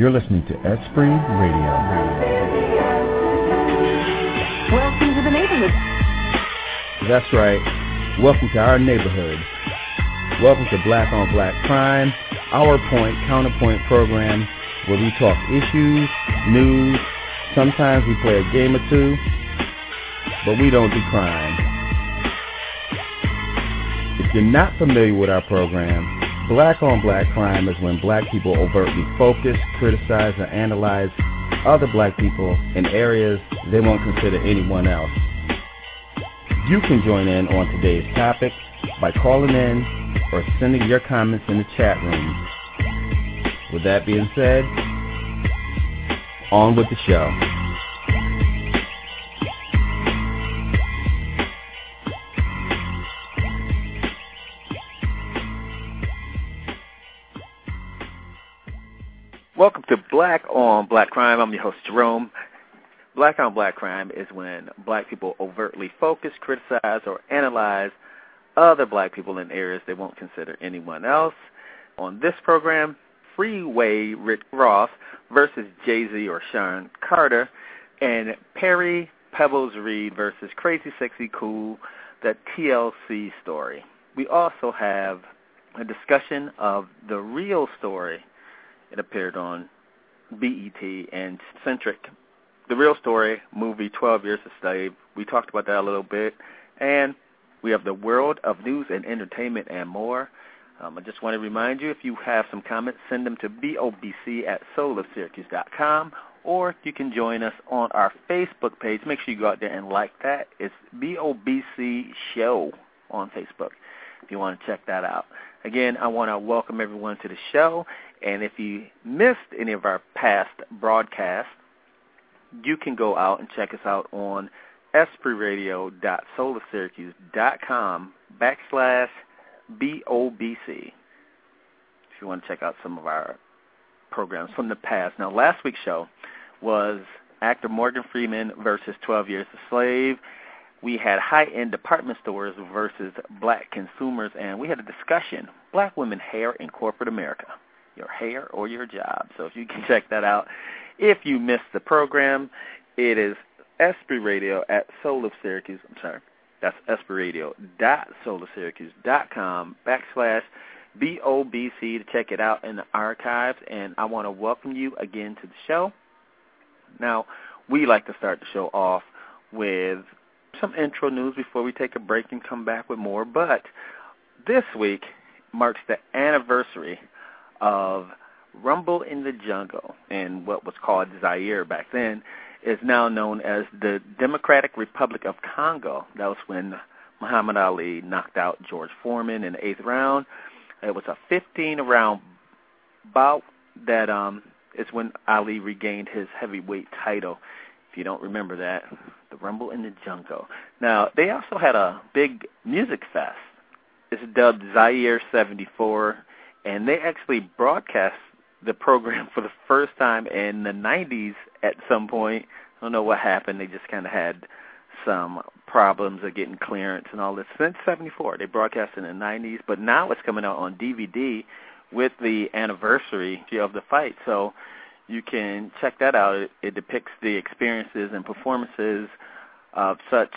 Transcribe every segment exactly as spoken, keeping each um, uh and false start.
You're listening to Esprit Radio. Welcome to the neighborhood. That's right. Welcome to our neighborhood. Welcome to Black on Black Crime, our point, counterpoint program where we talk issues, news, sometimes we play a game or two, but we don't do crime. If you're not familiar with our program, Black on Black Crime is when black people overtly focus, criticize, or analyze other black people in areas they won't consider anyone else. You can join in on today's topic by calling in or sending your comments in the chat room. With that being said, on with the show. Welcome to Black on Black Crime. I'm your host, Jerome. Black on Black Crime is when black people overtly focus, criticize, or analyze other black people in areas they won't consider anyone else. On this program, Freeway Rick Ross versus Jay-Z or Sean Carter, and Perry Pebbles Reed versus Crazy Sexy Cool, the T L C story. We also have a discussion of the real story. It appeared on B E T and Centric. The Real Story movie, twelve Years a Slave. We talked about that a little bit. And we have the world of news and entertainment and more. Um, I just want to remind you, if you have some comments, send them to B O B C at soul of syracuse dot com, or you can join us on our Facebook page. Make sure you go out there and like that. It's B O B C Show on Facebook if you want to check that out. Again, I want to welcome everyone to the show. And if you missed any of our past broadcasts, you can go out and check us out on esprit radio dot soul of syracuse dot com backslash B O B C if you want to check out some of our programs from the past. Now, last week's show was actor Morgan Freeman versus twelve Years a Slave. We had high-end department stores versus black consumers, and we had a discussion, black women hair in corporate America, your hair or your job. So if you can check that out. If you missed the program, it is Esprit Radio at Soul of Syracuse. I'm sorry. That's esprit radio dot soul of syracuse dot com backslash B O B C to check it out in the archives. And I want to welcome you again to the show. Now, we like to start the show off with some intro news before we take a break and come back with more. But this week marks the anniversary of Rumble in the Jungle, and what was called Zaire back then is now known as the Democratic Republic of Congo. That was when Muhammad Ali knocked out George Foreman in the eighth round. It was a fifteen-round bout that um, is when Ali regained his heavyweight title. If you don't remember that, the Rumble in the Jungle. Now, they also had a big music fest. It's dubbed Zaire seventy-four, and they actually broadcast the program for the first time in the nineties at some point. I don't know what happened. They just kind of had some problems of getting clearance and all this. Since seventy-four, they broadcast in the nineties, but now it's coming out on D V D with the anniversary of the fight. So you can check that out. It, it depicts the experiences and performances of such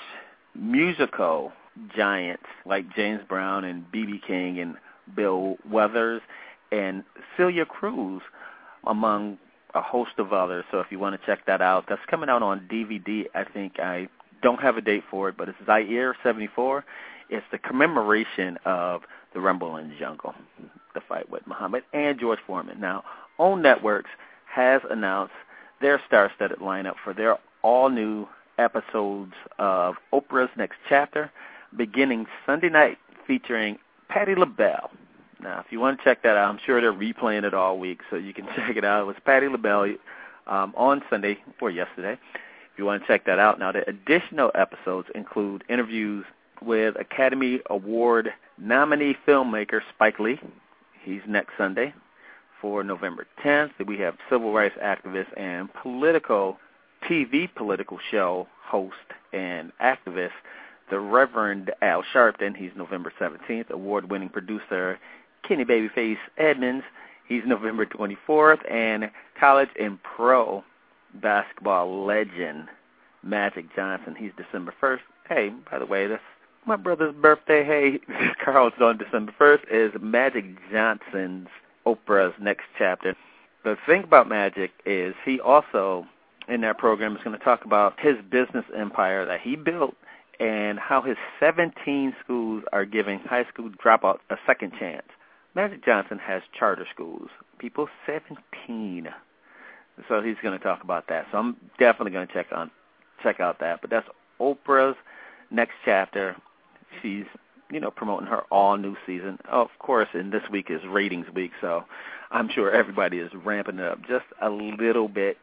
musical giants like James Brown and B B King and Bill Withers and Celia Cruz, among a host of others. So if you want to check that out, that's coming out on D V D. I think I don't have a date for it, but it's Zaire seventy-four. It's the commemoration of the Rumble in the Jungle, the fight with Muhammad and George Foreman. Now, OWN Networks has announced their star-studded lineup for their all-new episodes of Oprah's Next Chapter, beginning Sunday night, featuring Patti LaBelle. Now, if you want to check that out, I'm sure they're replaying it all week, so you can check it out. It was Patti LaBelle um, on Sunday, or yesterday, if you want to check that out. Now, the additional episodes include interviews with Academy Award nominee filmmaker Spike Lee. He's next Sunday for November tenth. We have civil rights activist and political T V political show host and activist, the Reverend Al Sharpton. He's November seventeenth. Award-winning producer Kenny Babyface Edmonds He's November twenty-fourth, and college and pro basketball legend Magic Johnson, he's December first. Hey, by the way, that's my brother's birthday. Hey, Carl's on December first, is Magic Johnson's Oprah's Next Chapter. The thing about Magic is he also, in that program, is going to talk about his business empire that he built and how his seventeen schools are giving high school dropouts a second chance. Magic Johnson has charter schools, people seventeen. So he's going to talk about that. So I'm definitely going to check on check out that. But that's Oprah's Next Chapter. She's, you know, promoting her all-new season. Of course, and this week is ratings week, so I'm sure everybody is ramping it up just a little bit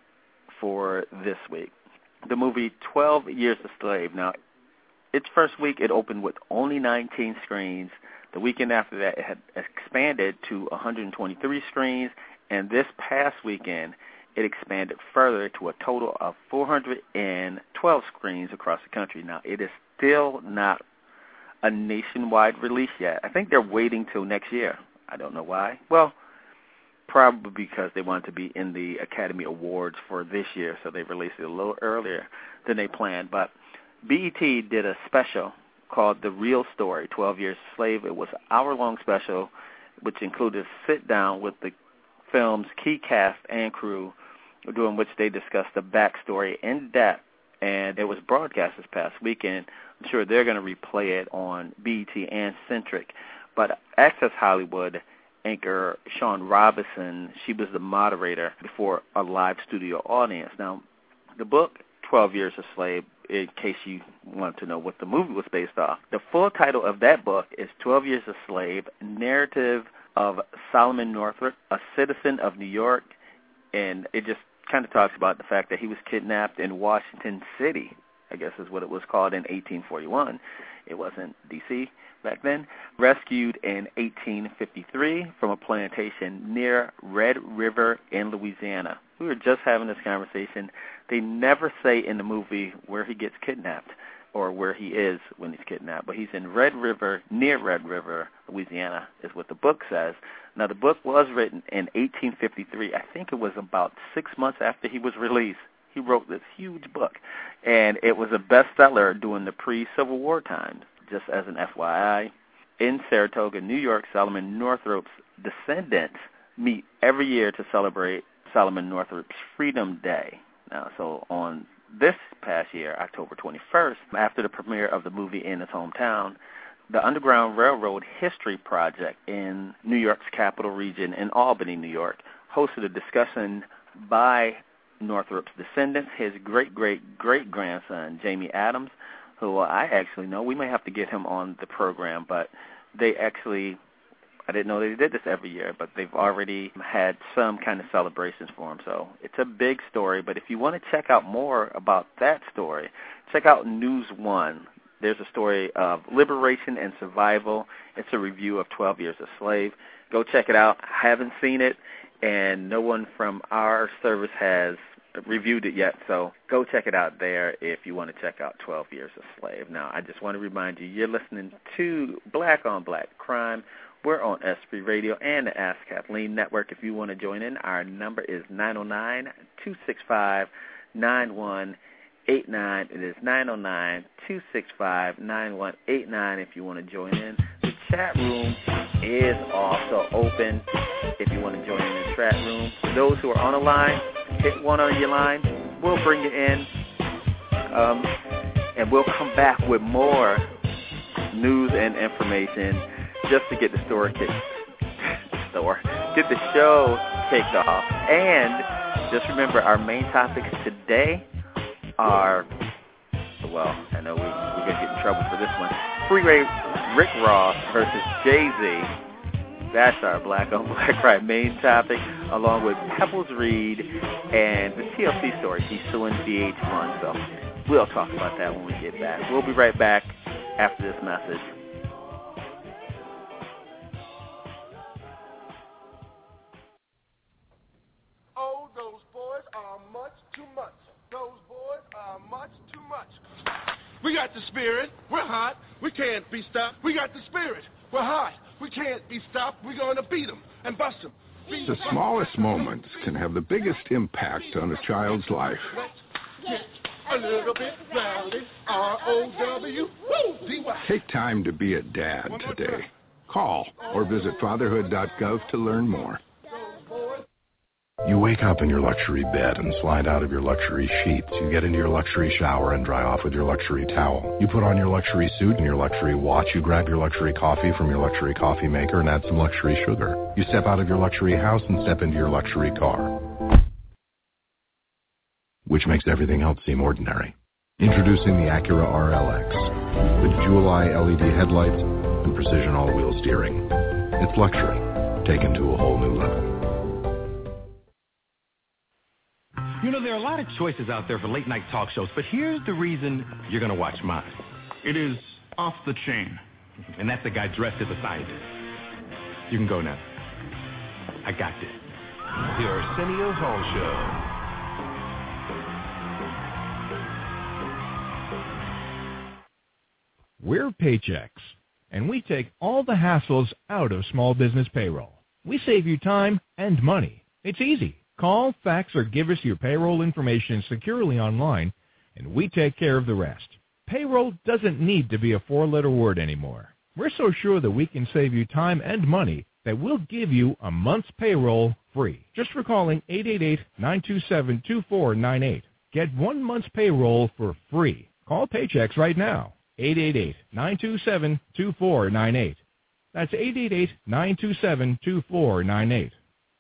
for this week. The movie twelve Years a Slave. Now, its first week, it opened with only nineteen screens. The weekend after that, it had expanded to one hundred twenty-three screens, and this past weekend, it expanded further to a total of four hundred twelve screens across the country. Now, it is still not a nationwide release yet. I think they're waiting till next year. I don't know why. Well, probably because they wanted to be in the Academy Awards for this year, so they released it a little earlier than they planned. But B E T did a special called The Real Story, twelve Years a Slave. It was an hour-long special, which included a sit-down with the film's key cast and crew, during which they discussed the backstory in depth, and it was broadcast this past weekend. I'm sure they're going to replay it on B E T and Centric. But Access Hollywood anchor Sean Robinson, she was the moderator before a live studio audience. Now, the book, twelve Years a Slave, in case you want to know what the movie was based off, the full title of that book is twelve Years a Slave, Narrative of Solomon Northup, a Citizen of New York, and it just kind of talks about the fact that he was kidnapped in Washington City, I guess is what it was called, in eighteen forty-one. It wasn't D C back then. Rescued in eighteen fifty-three from a plantation near Red River in Louisiana. We were just having this conversation. They never say in the movie where he gets kidnapped or where he is when he's kidnapped, but he's in Red River, near Red River, Louisiana, is what the book says. Now, the book was written in eighteen fifty-three. I think it was about six months after he was released. He wrote this huge book, and it was a bestseller during the pre-Civil War times. Just as an F Y I, in Saratoga, New York, Solomon Northup's descendants meet every year to celebrate Solomon Northup's Freedom Day. Now, so on this past year, October twenty-first, after the premiere of the movie in his hometown, the Underground Railroad History Project in New York's capital region in Albany, New York, hosted a discussion by Northup's descendants, his great-great-great-grandson, Jamie Adams, who I actually know. We may have to get him on the program, but they actually, I didn't know they did this every year, but they've already had some kind of celebrations for him. So it's a big story, but if you want to check out more about that story, check out News One. There's a story of liberation and survival. It's a review of twelve Years a Slave. Go check it out. I haven't seen it, and no one from our service has reviewed it yet, so go check it out there if you want to check out twelve Years a Slave. Now, I just want to remind you, you're listening to Black on Black Crime. We're on Esprit Radio and the Ask Kathleen Network. If you want to join in, our number is nine oh nine, two six five, nine one eight nine. It is nine oh nine, two six five, nine one eight nine if you want to join in. The chat room is also open if you want to join in the chat room. For those who are on the line, hit one on your line. We'll bring you in, um, and we'll come back with more news and information just to get the store kicked, store, get the show kicked off. And just remember, our main topics today are, well, I know we, we're going to get in trouble for this one, Freeway Rick Ross versus Jay-Z. That's our Black on Black Crime main topic, along with Pebbles Reed and the T L C story. He's suing V H one, so we'll talk about that when we get back. We'll be right back after this message. Oh, those boys are much too much. Those boys are much too much. We got the spirit. We're hot. We can't be stopped. We got the spirit. We're hot. We can't be stopped. We're going to beat them and bust them. The smallest moments can have the biggest impact on a child's life. A little bit rowdy, R O W D Y. Take time to be a dad today. Call or visit fatherhood dot gov to learn more. You wake up in your luxury bed and slide out of your luxury sheets. You get into your luxury shower and dry off with your luxury towel. You put on your luxury suit and your luxury watch. You grab your luxury coffee from your luxury coffee maker and add some luxury sugar. You step out of your luxury house and step into your luxury car, which makes everything else seem ordinary. Introducing the Acura R L X with jewel-eye L E D headlights and precision all-wheel steering. It's luxury taken to a whole new level. You know, there are a lot of choices out there for late-night talk shows, but here's the reason you're going to watch mine. It is off the chain. And that's a guy dressed as a scientist. You can go now. I got this. The Arsenio Hall Show. We're Paychex, and we take all the hassles out of small business payroll. We save you time and money. It's easy. Call, fax, or give us your payroll information securely online, and we take care of the rest. Payroll doesn't need to be a four-letter word anymore. We're so sure that we can save you time and money that we'll give you a month's payroll free, just for calling eight eight eight, nine two seven, two four nine eight. Get one month's payroll for free. Call Paychex right now, eight eight eight, nine two seven, two four nine eight. That's eight eight eight, nine two seven, two four nine eight.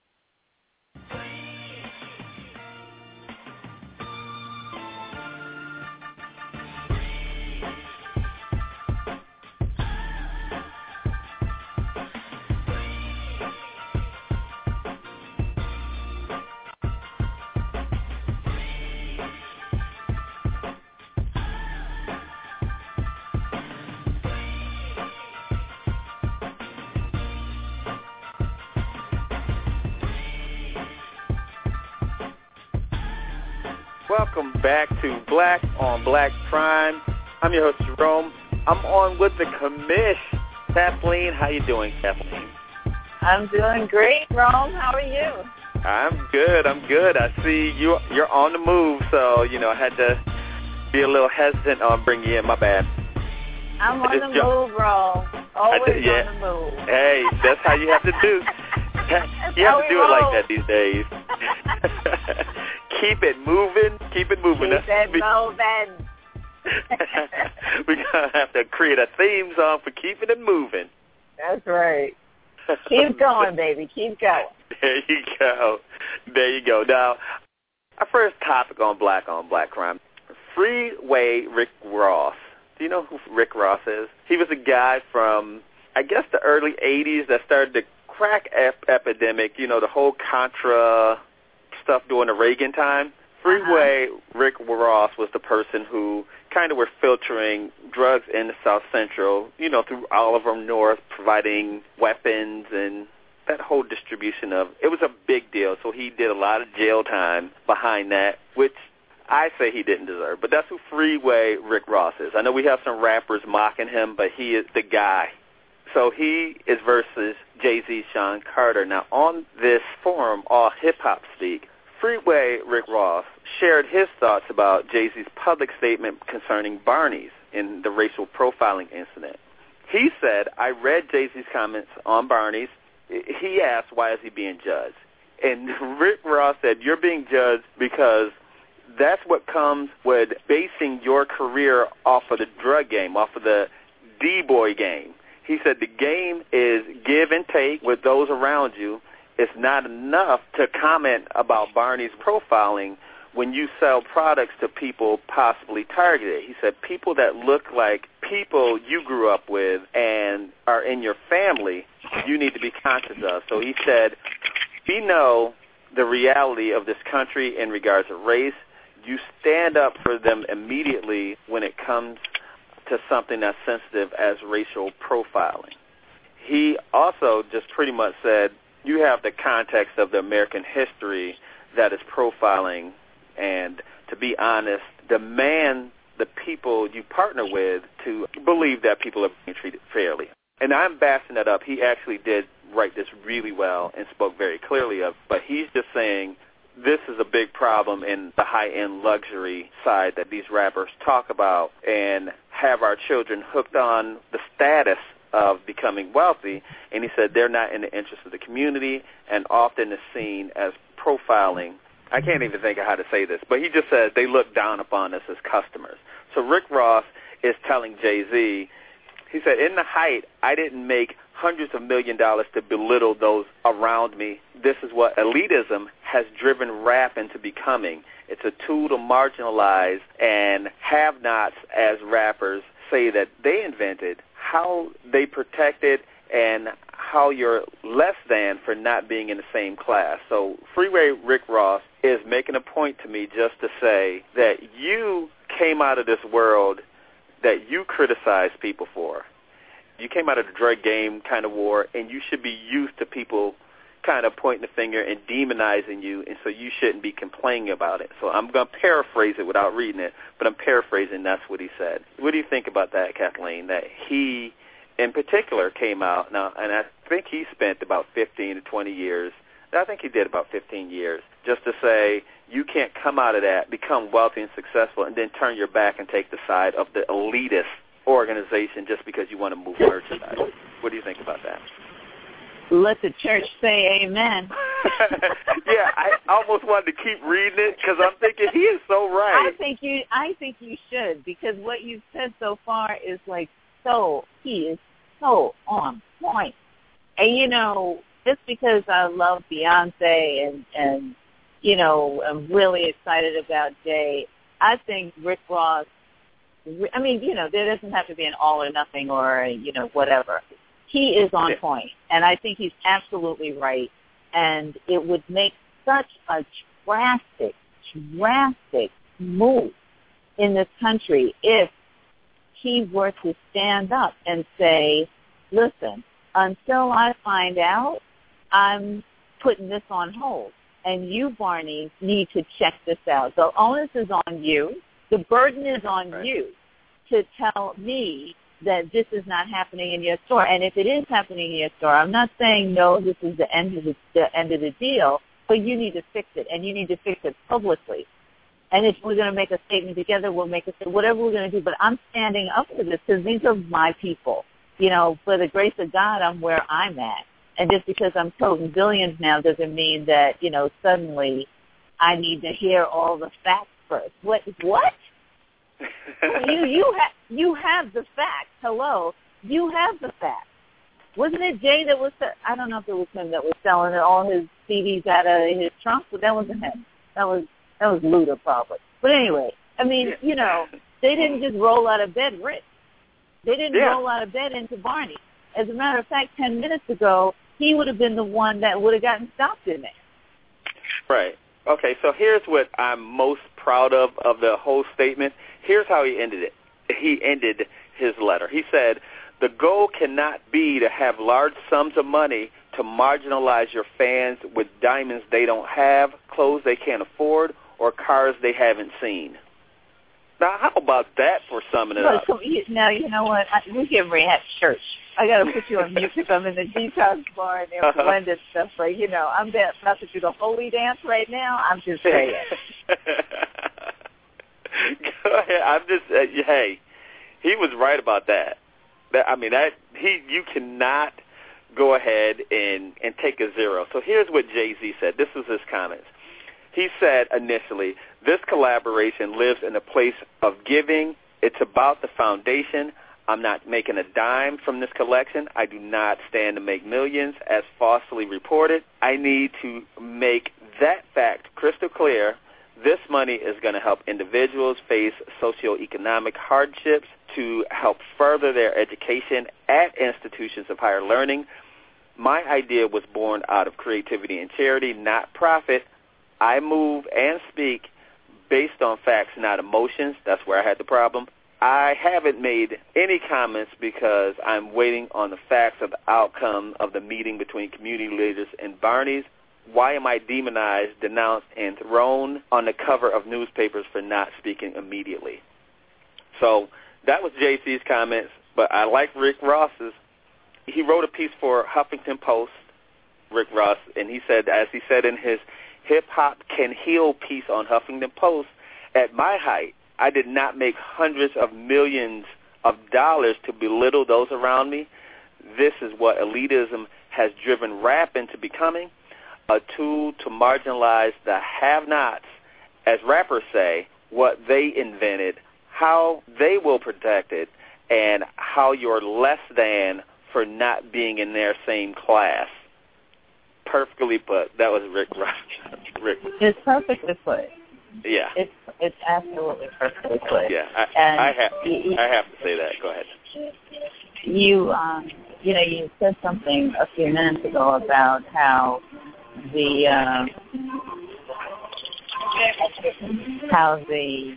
Welcome back to Black on Black Crime. I'm your host, Jerome. I'm on with the commish, Kathleen. How you doing, Kathleen? I'm doing great, Rome. How are you? I'm good. I'm good. I see you, you're on the move, so, you know, I had to be a little hesitant on bringing you in. My bad. I'm on the jump. move, Rome. Always did, yeah. on the move. Hey, that's how you have to do. You have to do it like that these days. Keep it moving. Keep it moving. Keep it moving. We're going to have to create a theme song for keeping it moving. That's right. Keep going, baby. Keep going. There you go. There you go. Now, our first topic on Black on Black Crime, Freeway Rick Ross. Do you know who Rick Ross is? He was a guy from, I guess, the early eighties that started the crack ep- epidemic, you know, the whole Contra stuff during the Reagan time. Freeway uh-huh. Rick Ross was the person who kind of were filtering drugs in the South Central, you know, through Oliver North, providing weapons and that whole distribution of, it was a big deal. So he did a lot of jail time behind that, which I say he didn't deserve. But that's who Freeway Rick Ross is. I know we have some rappers mocking him, but he is the guy. So he is versus Jay-Z, Sean Carter. Now, on this forum, All Hip Hop Speak, Freeway Rick Ross shared his thoughts about Jay-Z's public statement concerning Barney's in the racial profiling incident. He said, I read Jay-Z's comments on Barney's. He asked, why is he being judged? And Rick Ross said, you're being judged because that's what comes with basing your career off of the drug game, off of the D-boy game. He said the game is give and take with those around you. It's not enough to comment about Barney's profiling when you sell products to people possibly targeted. He said people that look like people you grew up with and are in your family, you need to be conscious of. So he said, we know the reality of this country in regards to race. You stand up for them immediately when it comes to something that's sensitive as racial profiling. He also just pretty much said, you have the context of the American history that is profiling, and to be honest, demand the people you partner with to believe that people are being treated fairly. And I'm backing that up. He actually did write this really well and spoke very clearly of, but he's just saying this is a big problem in the high-end luxury side that these rappers talk about and have our children hooked on the status of becoming wealthy. And he said they're not in the interest of the community and often is seen as profiling. I can't even think of how to say this, but he just said they look down upon us as customers. So Rick Ross is telling Jay-Z, he said, in the height, I didn't make hundreds of million dollars to belittle those around me. This is what elitism has driven rap into becoming. It's a tool to marginalize and have-nots, as rappers say that they invented, how they protect it and how you're less than for not being in the same class. So Freeway Rick Ross is making a point to me just to say that you came out of this world that you criticize people for. You came out of the drug game kind of war, and you should be used to people kind of pointing the finger and demonizing you, and so you shouldn't be complaining about it. So I'm going to paraphrase it without reading it, but I'm paraphrasing that's what he said. What do you think about that, Kathleen, that he in particular came out now, and I think he spent about fifteen to twenty years, I think he did about fifteen years, just to say you can't come out of that, become wealthy and successful, and then turn your back and take the side of the elitist organization just because you want to move merchandise. What do you think about that? Let the church say amen. Yeah, I almost wanted to keep reading it because I'm thinking he is so right. I think you I think you should, because what you've said so far is like so, he is so on point. And, you know, just because I love Beyonce and, and you know, I'm really excited about Jay, I think Rick Ross, I mean, you know, there doesn't have to be an all or nothing or, you know, whatever. He is on point, and I think he's absolutely right. And it would make such a drastic, drastic move in this country if he were to stand up and say, listen, until I find out, I'm putting this on hold. And you, Barney, need to check this out. The onus is on you. The burden is on right. you to tell me that this is not happening in your store. And if it is happening in your store, I'm not saying, no, this is the end of the, the end of the deal, but you need to fix it, and you need to fix it publicly. And if we're going to make a statement together, we'll make a whatever we're going to do. But I'm standing up for this because these are my people. You know, for the grace of God, I'm where I'm at. And just because I'm toting billions now doesn't mean that, you know, suddenly I need to hear all the facts first. What? What? you you have you have the facts. Hello, you have the facts. Wasn't it Jay that was? I don't know if it was him that was selling all his C Ds out of his trunk, but that wasn't him. That was that was Luda probably. But anyway, I mean, yeah. you know, they didn't just roll out of bed rich. They didn't yeah. roll out of bed into Barney. As a matter of fact, ten minutes ago, he would have been the one that would have gotten stopped in there. Right. Okay, so here's what I'm most proud of of the whole statement. Here's how he ended it. He ended his letter. He said, the goal cannot be to have large sums of money to marginalize your fans with diamonds they don't have, clothes they can't afford, or cars they haven't seen. Now, how about that for summing it up? So, now, you know what? I, we're getting ready to have church. I got to put you on mute because I'm in the detox bar and they're uh-huh. blended stuff. But, you know, I'm about to do the holy dance right now. I'm just saying. Go ahead. I'm just, uh, hey, he was right about that. that. I mean, that he you cannot go ahead and, and take a zero. So here's what Jay-Z said. This was his comments. He said initially, this collaboration lives in a place of giving. It's about the foundation. I'm not making a dime from this collection. I do not stand to make millions, as falsely reported. I need to make that fact crystal clear. This money is going to help individuals face socioeconomic hardships to help further their education at institutions of higher learning. My idea was born out of creativity and charity, not profit. I move and speak based on facts, not emotions. That's where I had the problem. I haven't made any comments because I'm waiting on the facts of the outcome of the meeting between community leaders and Barney's. Why am I demonized, denounced, and thrown on the cover of newspapers for not speaking immediately? So that was J C's comments, but I like Rick Ross's. He wrote a piece for Huffington Post Rick Ross, and he said, as he said in his Hip Hop Can Heal piece on Huffington Post, at my height, I did not make hundreds of millions of dollars to belittle those around me. This is what elitism has driven rap into becoming, a tool to marginalize the have-nots, as rappers say, what they invented, how they will protect it, and how you're less than for not being in their same class. Perfectly put. That was Rick Ross. Rick. It's perfectly put. Yeah. It's it's absolutely perfectly put. Yeah, I, and I have you, I have to say that. Go ahead. You um you know you said something a few minutes ago about how the uh, how the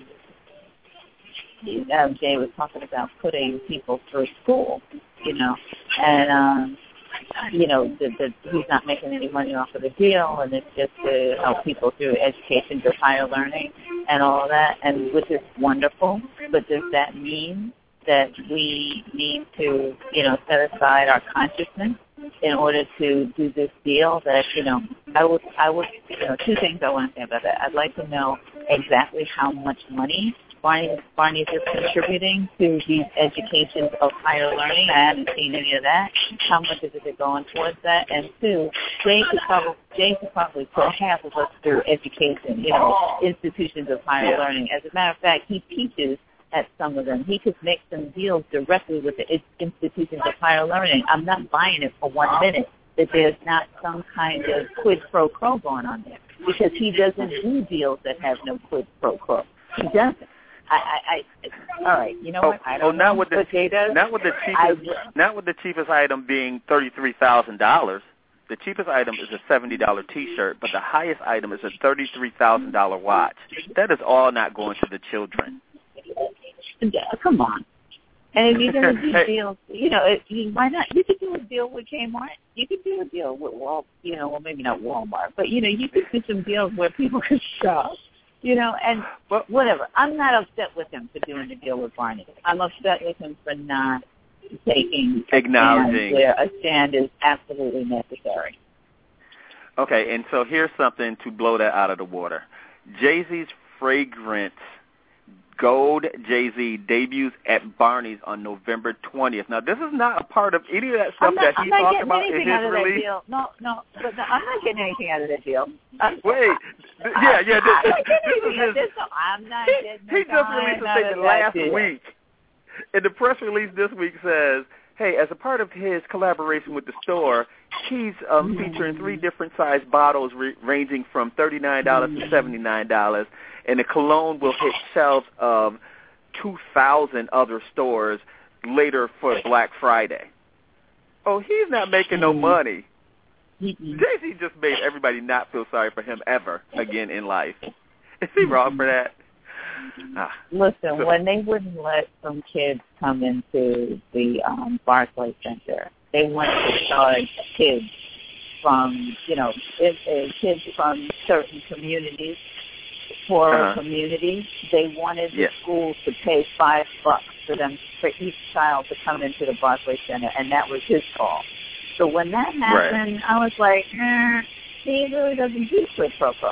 uh, Jay was talking about putting people through school, you know, and um, you know that he's not making any money off of the deal, and it's just to help people through education, through higher learning, and all of that, and which is wonderful. But does that mean that we need to, you know, set aside our consciousness in order to do this deal? That, you know, I would, I would, you know, two things I want to say about that. I'd like to know exactly how much money Barney, Barney's is contributing to these educations of higher learning. I haven't seen any of that. How much is it going towards that? And two, Jay could probably, Jay could probably put half of us through education, you know, institutions of higher yeah. learning. As a matter of fact, he teaches at some of them. He could make some deals directly with the institutions of higher learning. I'm not buying it for one minute that there's not some kind of quid pro quo going on there, because he doesn't do deals that have no quid pro quo. He doesn't. I, I, I all right. You know oh, what? I don't oh, know not with the, what Jay does. Not with the cheapest. I, not with the cheapest item being thirty-three thousand dollars. The cheapest item is a seventy dollar T-shirt, but the highest item is a thirty-three thousand dollar watch. That is all not going to the children. Come on. And if you're going to do deals, you know, it, you, why not? You could do a deal with Kmart. You could do a deal with Wal, you know, well, maybe not Walmart, but, you know, you could do some deals where people could shop, you know, and well, whatever. I'm not upset with him for doing the deal with Barney. I'm upset with him for not taking acknowledging where a stand is absolutely necessary. Okay, and so here's something to blow that out of the water. Jay-Z's fragrance Gold Jay-Z debuts at Barney's on November twentieth. Now, this is not a part of any of that stuff not, that he talked about in his out of release. That deal. No, no, but no, I'm not getting anything out of that deal. I'm, Wait, yeah, yeah. This, I'm not getting this anything is his, this, so I'm not he, getting he just released a statement last deal. week. And the press release this week says, hey, as a part of his collaboration with the store, he's um, mm-hmm. featuring three different size bottles re- ranging from thirty-nine dollars mm-hmm. to seventy-nine dollars. And the cologne will hit shelves of two thousand other stores later for Black Friday. Oh, he's not making no money. Mm-hmm. Jay-Z just made everybody not feel sorry for him ever again in life. Is he wrong for that? Ah. Listen, so, when they wouldn't let some kids come into the um, Barclays Center, they wanted to charge kids from, you know, it, it, kids from certain communities, poorer uh-huh. communities. They wanted the yes. schools to pay five bucks for them for each child to come into the Barclays Center, and that was his call. So when that happened, right. I was like, eh, he really doesn't do quid pro quo.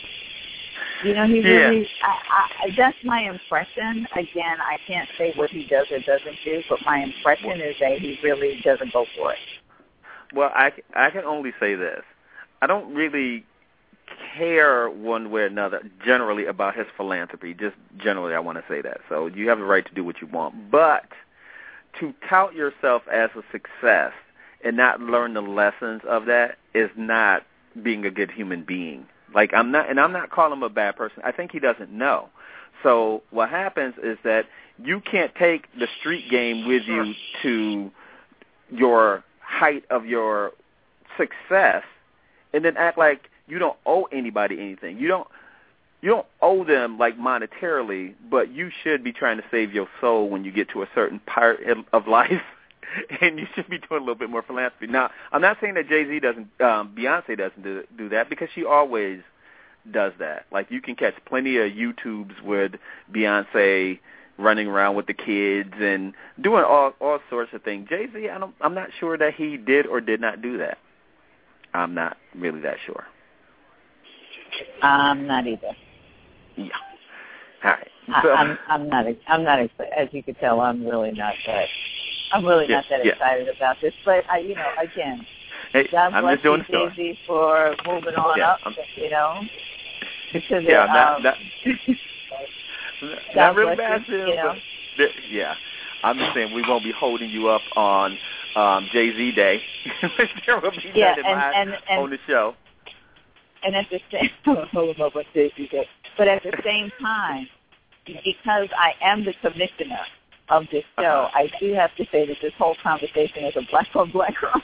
You know, he really, yeah. I, I, that's my impression. Again, I can't say what he does or doesn't do, but my impression is that he really doesn't go for it. Well, I, I can only say this. I don't really care one way or another generally about his philanthropy. Just generally, I want to say that. So you have the right to do what you want. But to tout yourself as a success and not learn the lessons of that is not being a good human being. Like, I'm not, and I'm not calling him a bad person. I think he doesn't know. So what happens is that you can't take the street game with you to your height of your success and then act like you don't owe anybody anything. You don't, you don't owe them, like, monetarily, but you should be trying to save your soul when you get to a certain part of life. And you should be doing a little bit more philanthropy. Now, I'm not saying that Jay-Z doesn't, um, Beyonce doesn't do, do that, because she always does that. Like, you can catch plenty of YouTubes with Beyonce running around with the kids and doing all all sorts of things. Jay-Z, I don't, I'm not sure that he did or did not do that. I'm not really that sure. I'm not either. Yeah. All right. So, I, I'm, I'm not. I'm not. As you can tell, I'm really not that. I'm really yeah, not that yeah. excited about this. But I, you know, again, hey, God I'm bless just doing you, Jay-Z, for moving on yeah, up. I'm, you know, because yeah, it, not, um, not, God not really bless massive. You, you know? But yeah, I'm just saying we won't be holding you up on um, Jay-Z Day. There will be yeah, nothing and, and, and, on the show. And at the same hold up on Jay-Z Day, but at the same time, because I am the commissioner of this show, uh-huh. I do have to say that this whole conversation is a black on black crime.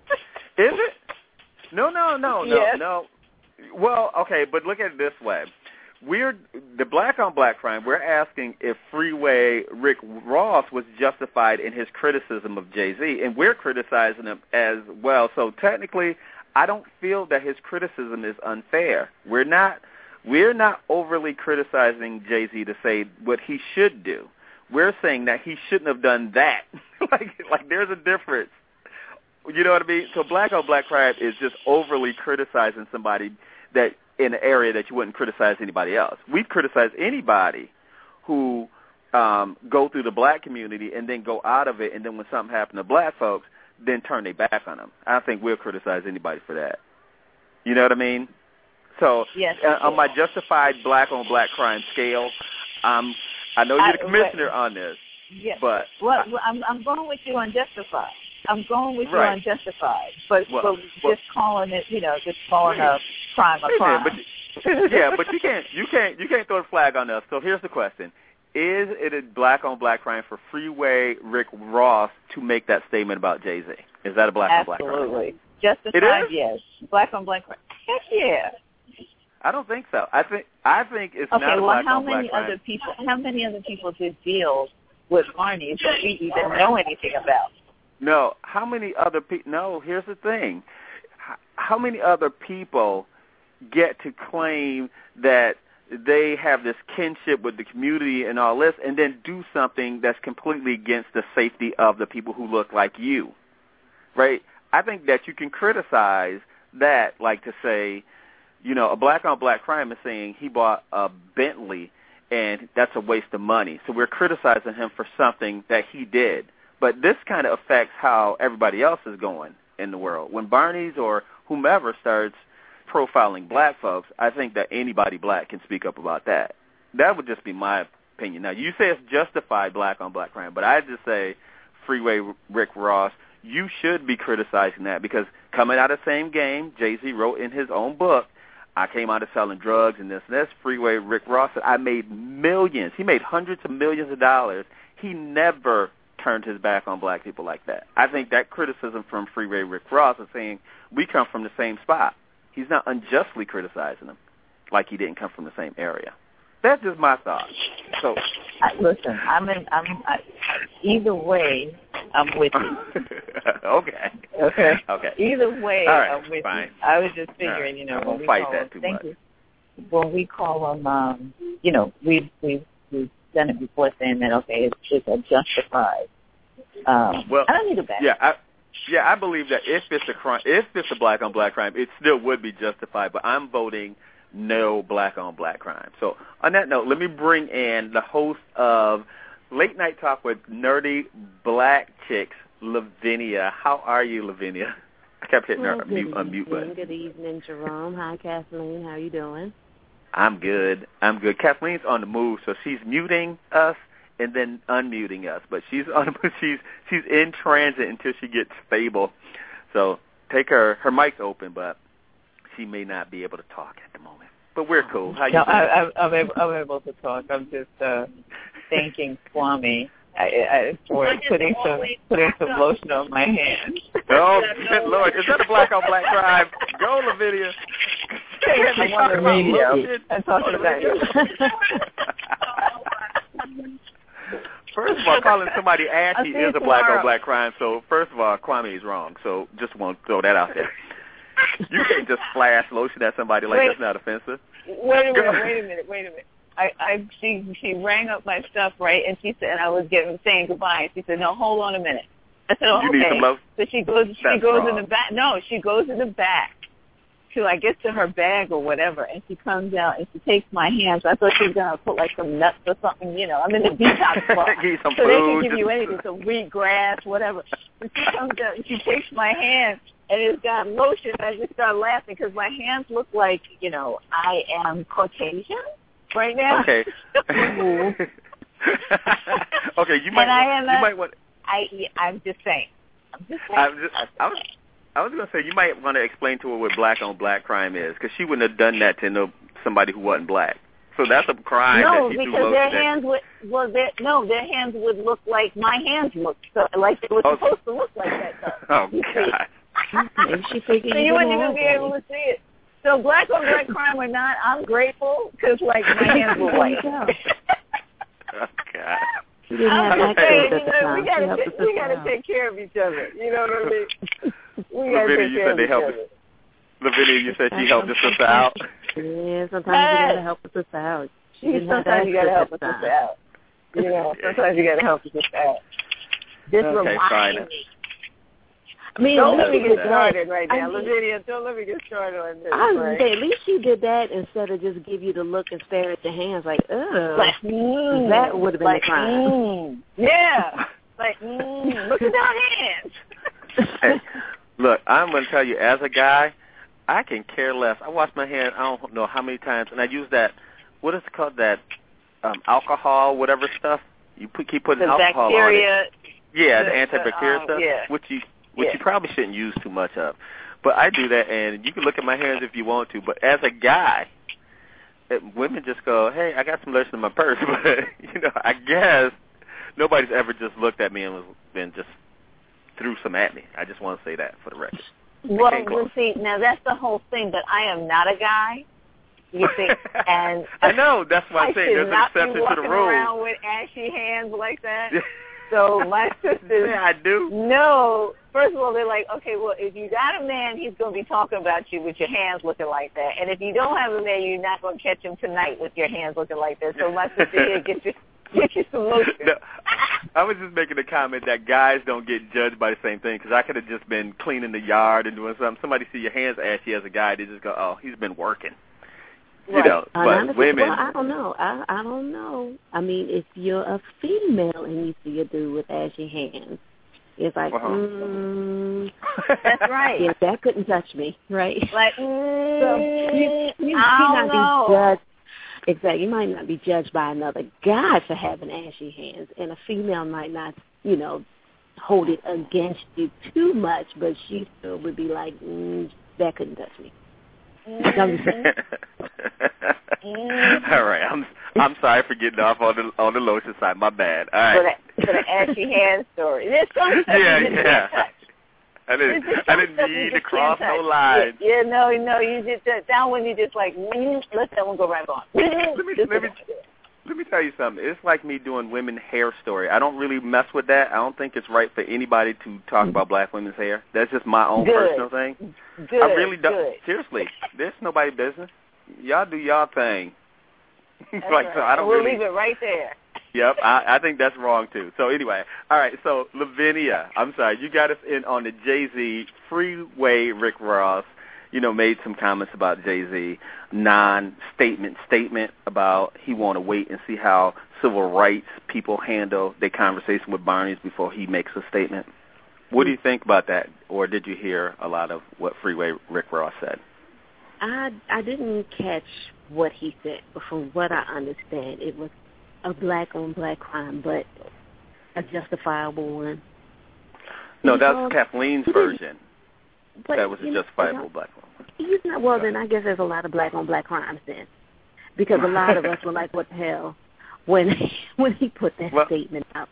Is it? No, no, no, no, yes. no. Well, okay, but look at it this way. We're the black on black crime. We're asking if Freeway Rick Ross was justified in his criticism of Jay-Z, and we're criticizing him as well. So technically, I don't feel that his criticism is unfair. We're not we're not overly criticizing Jay-Z to say what he should do. We're saying that he shouldn't have done that. like like there's a difference. You know what I mean? So black on black crime is just overly criticizing somebody that in an area that you wouldn't criticize anybody else. We've criticized anybody who um, go through the black community and then go out of it, and then when something happened to black folks, then turn their back on them. I don't think we'll criticize anybody for that. You know what I mean? So yes, uh, on my justified black on black crime scale, um, I know you're the commissioner I, on this, yes. but well, I, well, I'm, I'm going with you on justified. I'm going with right. you on justified, but, well, but well, just calling it, you know, just calling a crime a crime. But, yeah, but you can't, you can't, you can't throw the flag on us. So here's the question: is it a black on black crime for Freeway Rick Ross to make that statement about Jay-Z? Is that a black on black crime? Absolutely. Justified, yes. Black on black crime. Heck yeah. I don't think so. I think I think it's okay, not a well, black how on black many crime. other people? How many other people did deals with Barney that we even know anything about? No, how many other people? No, here's the thing: how many other people get to claim that they have this kinship with the community and all this, and then do something that's completely against the safety of the people who look like you, right? I think that you can criticize that, like to say, you know, a black-on-black crime is saying he bought a Bentley and that's a waste of money. So we're criticizing him for something that he did. But this kind of affects how everybody else is going in the world. When Barney's or whomever starts profiling black folks, I think that anybody black can speak up about that. That would just be my opinion. Now, you say it's justified black-on-black crime, but I just say Freeway Rick Ross, you should be criticizing that because coming out of the same game, Jay-Z wrote in his own book, I came out of selling drugs and this and this. Freeway Rick Ross said, I made millions. He made hundreds of millions of dollars. He never turned his back on black people like that. I think that criticism from Freeway Rick Ross is saying we come from the same spot. He's not unjustly criticizing him like he didn't come from the same area. That's just my thought. So, I, listen, I'm in. I'm I, either way. I'm with you. okay. Okay. Okay. Either way, right, I'm with fine. you. I was just figuring, right. you know, I when we fight call that them, too thank much. you. When we call them, um, you know, we've we've we've done it before, saying that okay, it's, it's a justified. Um, well, I don't need a back. Yeah, I, yeah, I believe that if it's a crime, if it's a black on black crime, it still would be justified. But I'm voting no black on black crime. So on that note, let me bring in the host of Late Night Talk with Nerdy Black Chicks, Lavinia. How are you, Lavinia? I kept hitting well, her mute, unmute button. Good evening, Jerome. Hi, Kathleen. How are you doing? I'm good. I'm good. Kathleen's on the move, so she's muting us and then unmuting us. But she's on. She's she's in transit until she gets stable. So take her. Her mic's open, but she may not be able to talk at the moment. But we're cool. How you no, doing? I, I'm, able, I'm able to talk. I'm just uh, thanking Kwame I, I, for putting some putting some lotion on my hands. Oh, good Lord. Is that a black on black crime? Go, Lavinia. I'm on the radio. I'm talking about you. First of all, calling somebody ashy is a black tomorrow. on black crime. So first of all, Kwame is wrong. So just want to throw that out there. You can't just splash lotion at somebody like wait, that's not offensive. Wait a minute, wait a minute, wait a minute. I, I she she rang up my stuff, right, and she said, and I was getting saying goodbye, and she said, no, hold on a minute. I said, oh, you okay. Need some lotion? So she goes she That's goes wrong. in the back. No, she goes in the back to, I guess, to her bag or whatever, and she comes out and she takes my hands. I thought she was going to put, like, some nuts or something, you know. I'm in the detox bar. Give you some so food. they can give you anything, some wheat, grass, whatever. And she comes out and she takes my hand, and it's got lotion. I just start laughing because my hands look like, you know, I am Caucasian right now. Okay. Okay, you might, and I am you a, might want... I, I'm just saying. I'm just saying. I'm just, I was... I was going to say, you might want to explain to her what black-on-black crime is, because she wouldn't have done that to no, somebody who wasn't black. So that's a crime no, that she threw because their lotion hands would, well, their, no, their hands would look like my hands look, so, like they were oh, supposed to look like that, though. Oh, you God. Maybe she figured so you you wouldn't didn't even be have able to see it. So black-on-black crime or not, I'm grateful, because, like, my hands were white. Oh, God. She didn't have I'm just access saying, at you the know, time. we gotta, She take, we gotta take care of each other. You know what I mean? We gotta Lavinia, take you care said of they each helped. other. Lavinia, you said she helped the sister out. Yeah, sometimes you gotta help the sister out. She didn't have sometimes you gotta help the access sister out. You know, sometimes you gotta help the sister out. Just Okay, remind fine. me. I mean, don't at let me least get you did started that. right I now, mean, Lavinia. Don't let me get started on this. I was right? gonna say, at least you did that instead of just give you the look and stare at your hands like, ugh. Like, mm, that would have been like, a crime. Mm, yeah. Like, mm, look at our hands. Hey, look, I'm going to tell you, as a guy, I can care less. I wash my hands, I don't know how many times, and I use that, what is it called, that um, alcohol, whatever stuff? You put, keep putting the alcohol bacteria, on it. Yeah, the, the antibacterial um, stuff, yeah. which you which yeah. you probably shouldn't use too much of. But I do that, and you can look at my hands if you want to. But as a guy, it, women just go, hey, I got some lotion in my purse. But, you know, I guess nobody's ever just looked at me and, was, and just threw some at me. I just want to say that for the record. Well, well, see, now that's the whole thing, but I am not a guy. You think, and I know, that's why I I'm saying should there's an not be exception to walking the rule. around with ashy hands like that. So my sisters, yeah, I do. No, first of all, they're like, okay, well, if you got a man, he's going to be talking about you with your hands looking like that, and if you don't have a man, you're not going to catch him tonight with your hands looking like that. So my sister here, get you, get you some lotion. No, I was just making a comment that guys don't get judged by the same thing, because I could have just been cleaning the yard and doing something. Somebody see your hands ashy as a guy, they just go, oh, he's been working. You right. know, but honestly, women. Well, I don't know. I I don't know. I mean, if you're a female and you see a dude with ashy hands, it's like, uh-huh. mm, that's right. Yeah, that couldn't touch me, right? Like, mm, so you, you, I you don't not know. be judged. Exactly. You might not be judged by another guy for having ashy hands, and a female might not, you know, hold it against you too much, but she still would be like, mm, that couldn't touch me. Mm-hmm. All right, I'm I'm sorry for getting off on the on the lotion side. My bad. All right. For the, for the ashy hand story. There's some stuff yeah, you just yeah. can't touch. I didn't I didn't need to cross no touch. lines. Yeah, yeah, no, no, you just that, that one you just like mm, let that one go right on. let me let me let me tell you something. It's like me doing women hair story. I don't really mess with that. I don't think it's right for anybody to talk about black women's hair. That's just my own good. personal thing. Good. I really don't. Good. Seriously, there's nobody business. Y'all do y'all thing. That's like right. so, I don't we'll really. leave it right there. Yep, I, I think that's wrong too. So anyway, all right. So Lavinia, I'm sorry, you got us in on the Jay-Z Freeway. Rick Ross, you know, made some comments about Jay-Z non-statement statement about he want to wait and see how civil rights people handle their conversation with Barney's before he makes a statement. What do you think about that, or did you hear a lot of what Freeway Rick Ross said? I I didn't catch what he said, but from what I understand, it was a black-on-black crime, but a justifiable one. No, that was Kathleen's version. But, that was a justifiable know, black one. He's not, well, then I guess there's a lot of black-on-black crimes then, because a lot of us were like, what the hell, when when he put that well, statement out.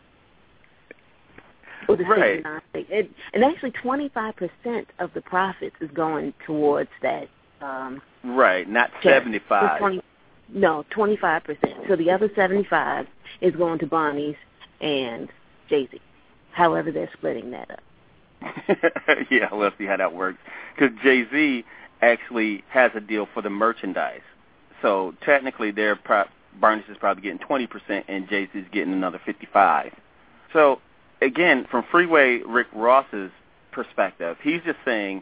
Or the right. It, and actually twenty-five percent of the profits is going towards that. Um, right, not check. seventy-five. twenty, no, twenty-five percent. So the other seventy-five is going to Barney's and Jay-Z, however they're splitting that up. Yeah, let's see how that works. Because Jay-Z actually has a deal for the merchandise. So technically, they're pro- Barney's is probably getting twenty percent and Jay-Z is getting another fifty-five. So, again, from Freeway Rick Ross's perspective, he's just saying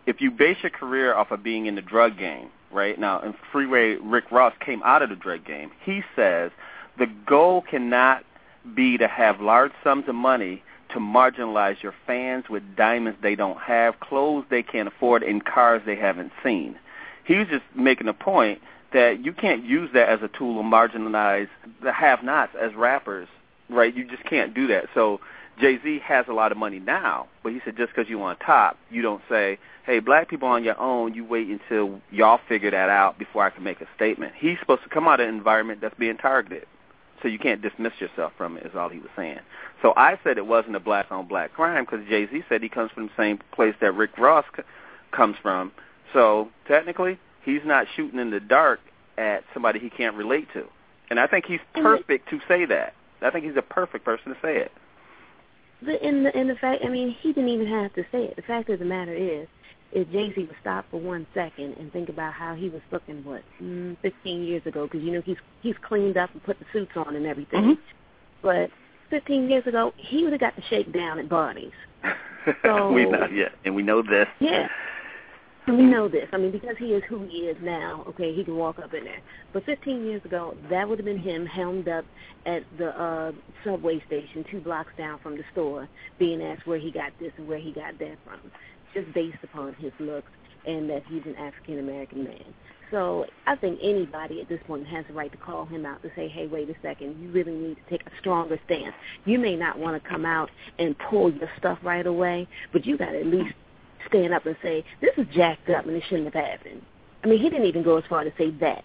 if you base your career off of being in the drug game, right? Now, in Freeway, Rick Ross came out of the drug game. He says the goal cannot be to have large sums of money to marginalize your fans with diamonds they don't have, clothes they can't afford, and cars they haven't seen. He was just making a point that you can't use that as a tool to marginalize the have-nots as rappers, right? You just can't do that. So Jay-Z has a lot of money now, but he said just because you're on top, you don't say, hey, black people on your own, you wait until y'all figure that out before I can make a statement. He's supposed to come out of an environment that's being targeted, so you can't dismiss yourself from it is all he was saying. So I said it wasn't a black-on-black crime because Jay-Z said he comes from the same place that Rick Ross c- comes from. So technically, he's not shooting in the dark at somebody he can't relate to. And I think he's perfect to say that. I think he's a perfect person to say it. The, in, the, in the fact, I mean, he didn't even have to say it. The fact of the matter is, if Jay-Z would stop for one second and think about how he was looking, what, mm, fifteen years ago, because, you know, he's he's cleaned up and put the suits on and everything. Mm-hmm. But fifteen years ago, he would have got the shakedown at Barney's. So, we know, yeah, and we know this. Yeah. And we know this. I mean, because he is who he is now, okay, he can walk up in there. But fifteen years ago, that would have been him helmed up at the uh, subway station two blocks down from the store, being asked where he got this and where he got that from, just based upon his looks and that he's an African-American man. So I think anybody at this point has the right to call him out to say, hey, wait a second, you really need to take a stronger stance. You may not want to come out and pull your stuff right away, but you got to at least stand up and say, this is jacked up and it shouldn't have happened. I mean, he didn't even go as far to say that.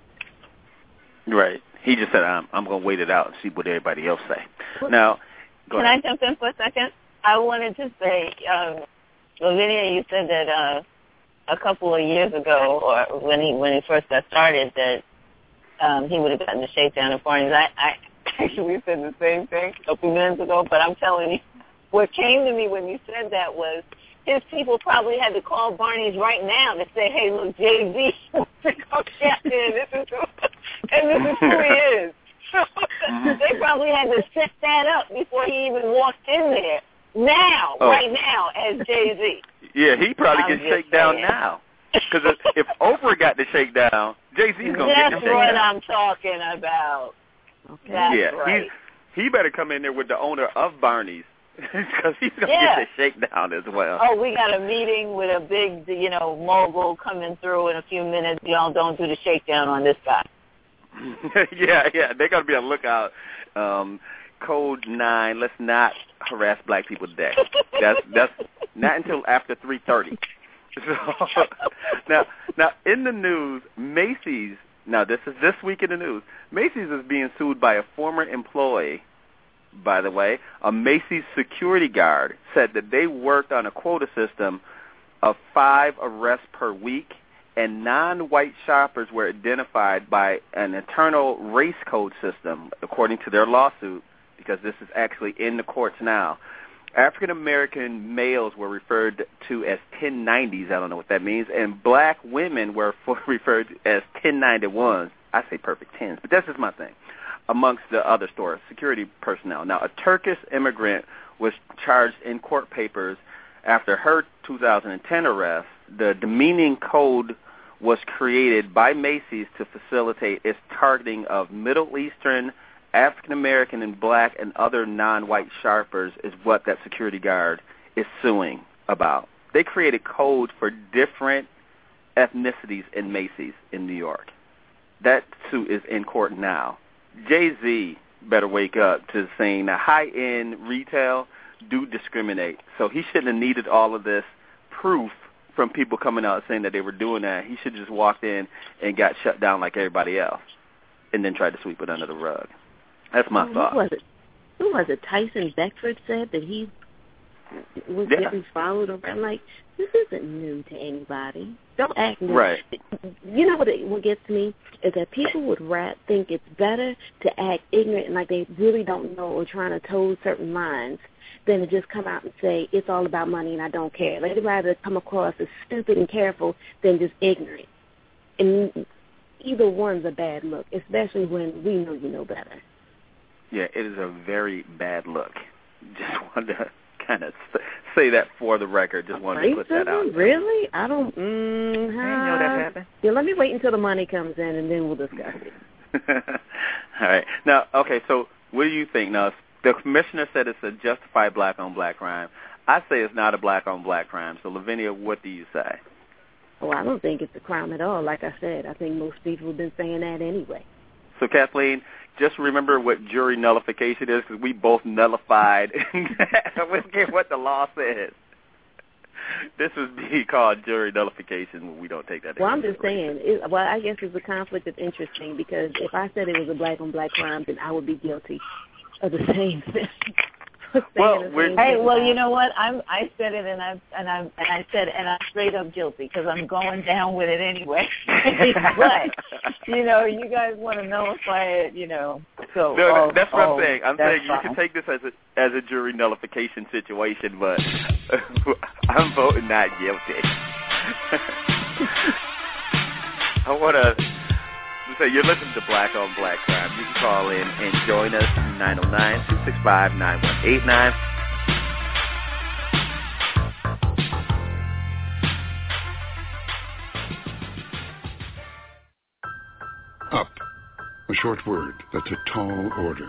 Right. He just said, I'm, I'm going to wait it out and see what everybody else say. Well, now, go Can ahead. I jump in for a second? I wanted to say, um, Lavinia, you said that uh, a couple of years ago, or when he when he first got started, that um, he would have gotten the shakedown at Barney's. I, I actually said the same thing a couple minutes ago, but I'm telling you, what came to me when you said that was his people probably had to call Barney's right now to say, hey, look, Jay-Z wants to go check in. This is who, and this is who he is. They probably had to set that up before he even walked in there. Now, oh. right now, as Jay-Z. Yeah, he probably I'm gets shaken down now. Because if, if Oprah got the shakedown, Jay-Z's going to get the shakedown. That's what I'm talking about. Okay. That's yeah, right. He's, he better come in there with the owner of Barney's because he's going to yeah. get the shakedown as well. Oh, we got a meeting with a big, you know, mogul coming through in a few minutes. Y'all don't do the shakedown on this guy. yeah, yeah, they're going to be on the lookout. Um, Code nine, let's not harass black people today. That's that's not until after three thirty. So, now, now in the news, Macy's. Now this is this week in the news. Macy's is being sued by a former employee. By the way, a Macy's security guard said that they worked on a quota system of five arrests per week, and non-white shoppers were identified by an internal race code system, according to their lawsuit, because this is actually in the courts now. African-American males were referred to as ten nineties, I don't know what that means, and black women were for, referred to as ten ninety-ones. I say perfect tens, but that's just my thing, amongst the other store security personnel. Now, a Turkish immigrant was charged in court papers after her two thousand ten arrest. The demeaning code was created by Macy's to facilitate its targeting of Middle Eastern, African-American, and black and other non-white shoppers is what that security guard is suing about. They created codes for different ethnicities in Macy's in New York. That suit is in court now. Jay-Z better wake up to saying that high-end retail do discriminate. So he shouldn't have needed all of this proof from people coming out saying that they were doing that. He should have just walked in and got shut down like everybody else and then tried to sweep it under the rug. That's my who thought. Was it? Who was it? Tyson Beckford said that he was yeah. getting followed around. Like, this isn't new to anybody. Don't act new. Right. You know what, it, what gets me is that people would rat, think it's better to act ignorant and like they really don't know or trying to toe certain lines than to just come out and say, it's all about money and I don't care. Like, they'd rather come across as stupid and careful than just ignorant. And either one's a bad look, especially when we know you know better. Yeah, it is a very bad look. Just wanted to trying to say that for the record. Just wanted to put that out. Really? I don't. Mm, I didn't know that happened. Yeah, let me wait until the money comes in, and then we'll discuss it. All right. Now, okay. So, what do you think? Now, the commissioner said it's a justified black-on-black crime. I say it's not a black-on-black crime. So, Lavinia, what do you say? Well, I don't think it's a crime at all. Like I said, I think most people have been saying that anyway. So, Kathleen, just remember what jury nullification is, because we both nullified what the law says. This would be called jury nullification when we don't take that. Well, I'm just saying, it, well, I guess it's a conflict of interest thing, because if I said it was a black-on-black crime, then I would be guilty of the same thing. Well, we're, hey, well, you know what? I'm. I said it, and I and I and I said, and I'm straight up guilty because I'm going down with it anyway. But you know, you guys want to nullify it, you know. So no, oh, that's what oh, I'm saying. I'm saying you fine. can take this as a as a jury nullification situation, but I'm voting not guilty. I want to. So you're listening to Black on Black Crime. You can call in and join us, nine oh nine, two six five, nine one eight nine. Up. A short word that's a tall order.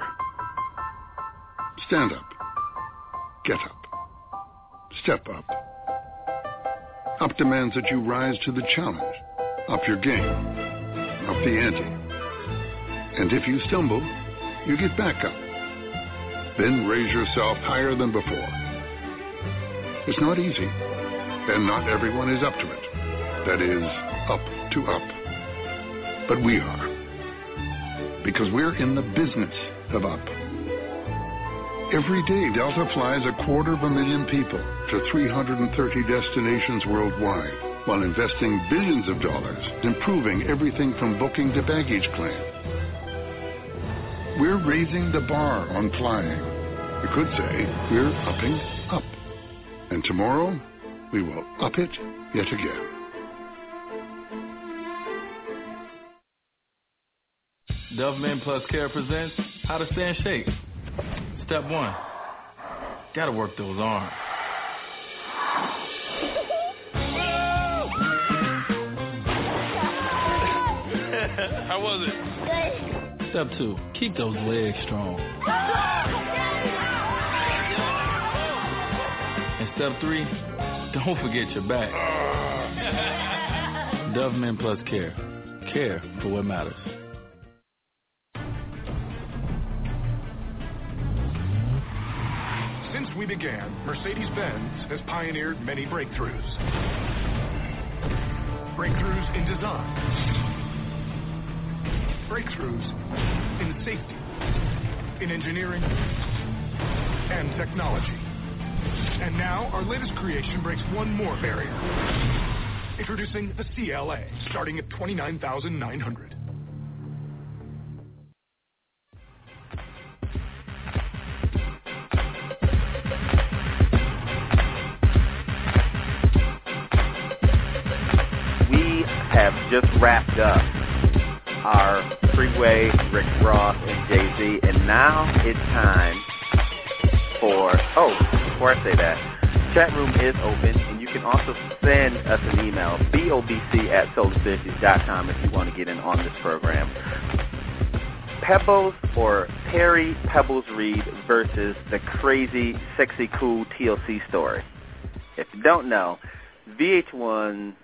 Stand up. Get up. Step up. Up demands that you rise to the challenge. Up your game. Up the ante. And if you stumble, you get back up. Then raise yourself higher than before. It's not easy, and not everyone is up to it. That is, up to up. But we are. Because we're in the business of up. Every day, Delta flies a quarter of a million people to three hundred thirty destinations worldwide, while investing billions of dollars, improving everything from booking to baggage claim. We're raising the bar on flying. You could say we're upping up. And tomorrow, we will up it yet again. Dove Men Plus Care presents How to Stay in Shape. Step one, gotta work those arms. How was it? Good. Step two, keep those legs strong. And step three, don't forget your back. Dove Men Plus Care. Care for what matters. Since we began, Mercedes-Benz has pioneered many breakthroughs. Breakthroughs in design. Breakthroughs in safety, in engineering, and technology. And now, our latest creation breaks one more barrier. Introducing the C L A, starting at twenty-nine thousand nine hundred dollars. Have just wrapped up our Freeway, Rick Ross, and Jay-Z, and now it's time for, oh, before I say that, chat room is open, and you can also send us an email, B O B C at solar fifties dot com if you want to get in on this program. Pebbles or Perry Pebbles Reed versus the crazy, sexy, cool T L C story. If you don't know, V H one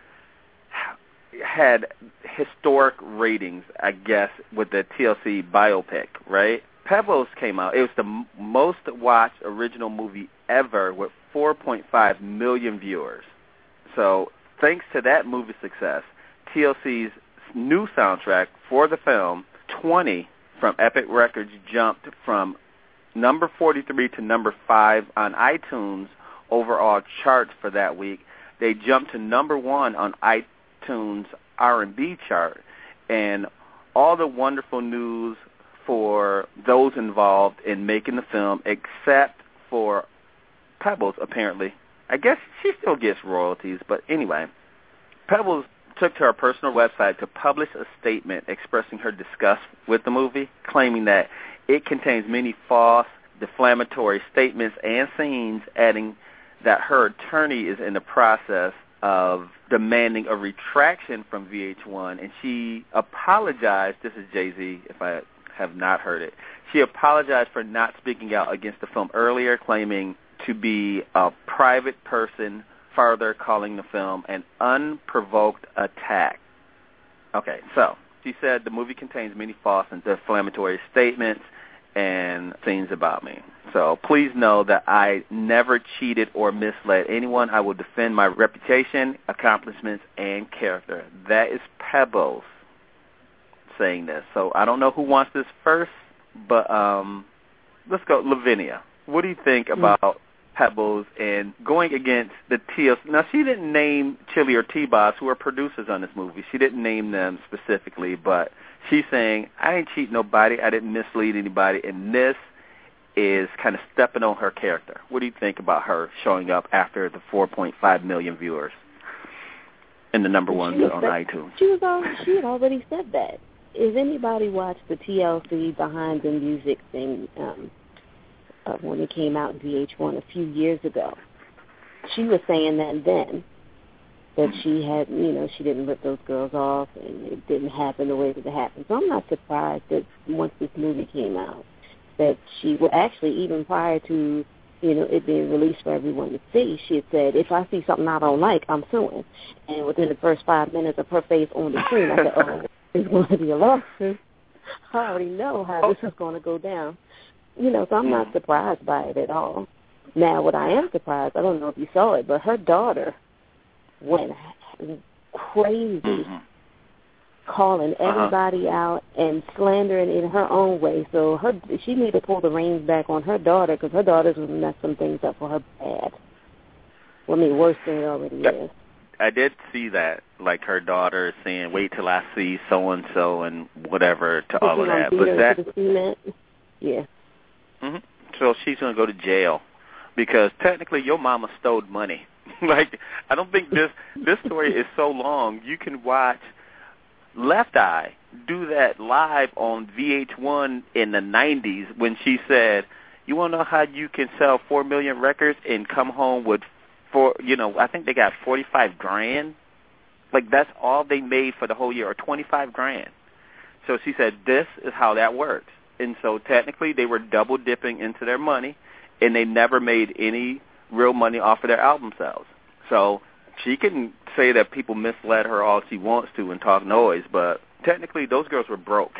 had historic ratings, I guess, with the T L C biopic, right? Pebbles came out. It was the m- most watched original movie ever with four point five million viewers. So thanks to that movie success, T L C's new soundtrack for the film, twenty, from Epic Records, jumped from number forty-three to number five on iTunes overall charts for that week. They jumped to number one on iTunes iTunes R and B chart, and all the wonderful news for those involved in making the film, except for Pebbles, apparently. I guess she still gets royalties, but anyway, Pebbles took to her personal website to publish a statement expressing her disgust with the movie, claiming that it contains many false defamatory statements and scenes, adding that her attorney is in the process of demanding a retraction from V H one, and she apologized. This is Jay-Z, if I have not heard it. She apologized for not speaking out against the film earlier, claiming to be a private person, further calling the film an unprovoked attack. Okay, so she said the movie contains many false and defamatory statements and scenes about me. So please know that I never cheated or misled anyone. I will defend my reputation, accomplishments, and character. That is Pebbles saying this. So I don't know who wants this first, but um, let's go. Lavinia, what do you think about mm-hmm. Pebbles and going against the T L C? Now, she didn't name Chili or T-Boz, who are producers on this movie. She didn't name them specifically, but she's saying, I didn't cheat nobody, I didn't mislead anybody, and this is kind of stepping on her character. What do you think about her showing up after the four point five million viewers and the number one on said, iTunes? She was already, she had already said that. If anybody watched the T L C Behind the Music thing um, uh, when it came out in V H one a few years ago, she was saying that then, that she had, you know, she didn't rip those girls off and it didn't happen the way that it happened. So I'm not surprised that once this movie came out, that she would actually, even prior to, you know, it being released for everyone to see, she had said, if I see something I don't like, I'm suing. And within the first five minutes of her face on the screen, I said, oh, it's going to be a lawsuit. I already know how this is going to go down. You know, so I'm not surprised by it at all. Now, what I am surprised, I don't know if you saw it, but her daughter went crazy, mm-hmm. calling everybody uh-huh. out and slandering in her own way. So her, she needed to pull the reins back on her daughter, because her daughter's going to mess some things up for her bad. Well, I mean, worse than it already yeah. is. I did see that, like her daughter saying, wait till I see so-and-so and whatever to all of that. But that, to the cement. Yeah. Mm-hmm. So she's going to go to jail because technically your mama stole money. Like, I don't think this this story is so long. You can watch Left Eye do that live on V H one in the nineties when she said, you want to know how you can sell four million records and come home with four, you know, I think they got forty-five grand. Like, that's all they made for the whole year, or twenty-five grand. So she said, this is how that works. And so technically they were double dipping into their money, and they never made any real money off of their album sales. So she can say that people misled her all she wants to and talk noise, but technically those girls were broke.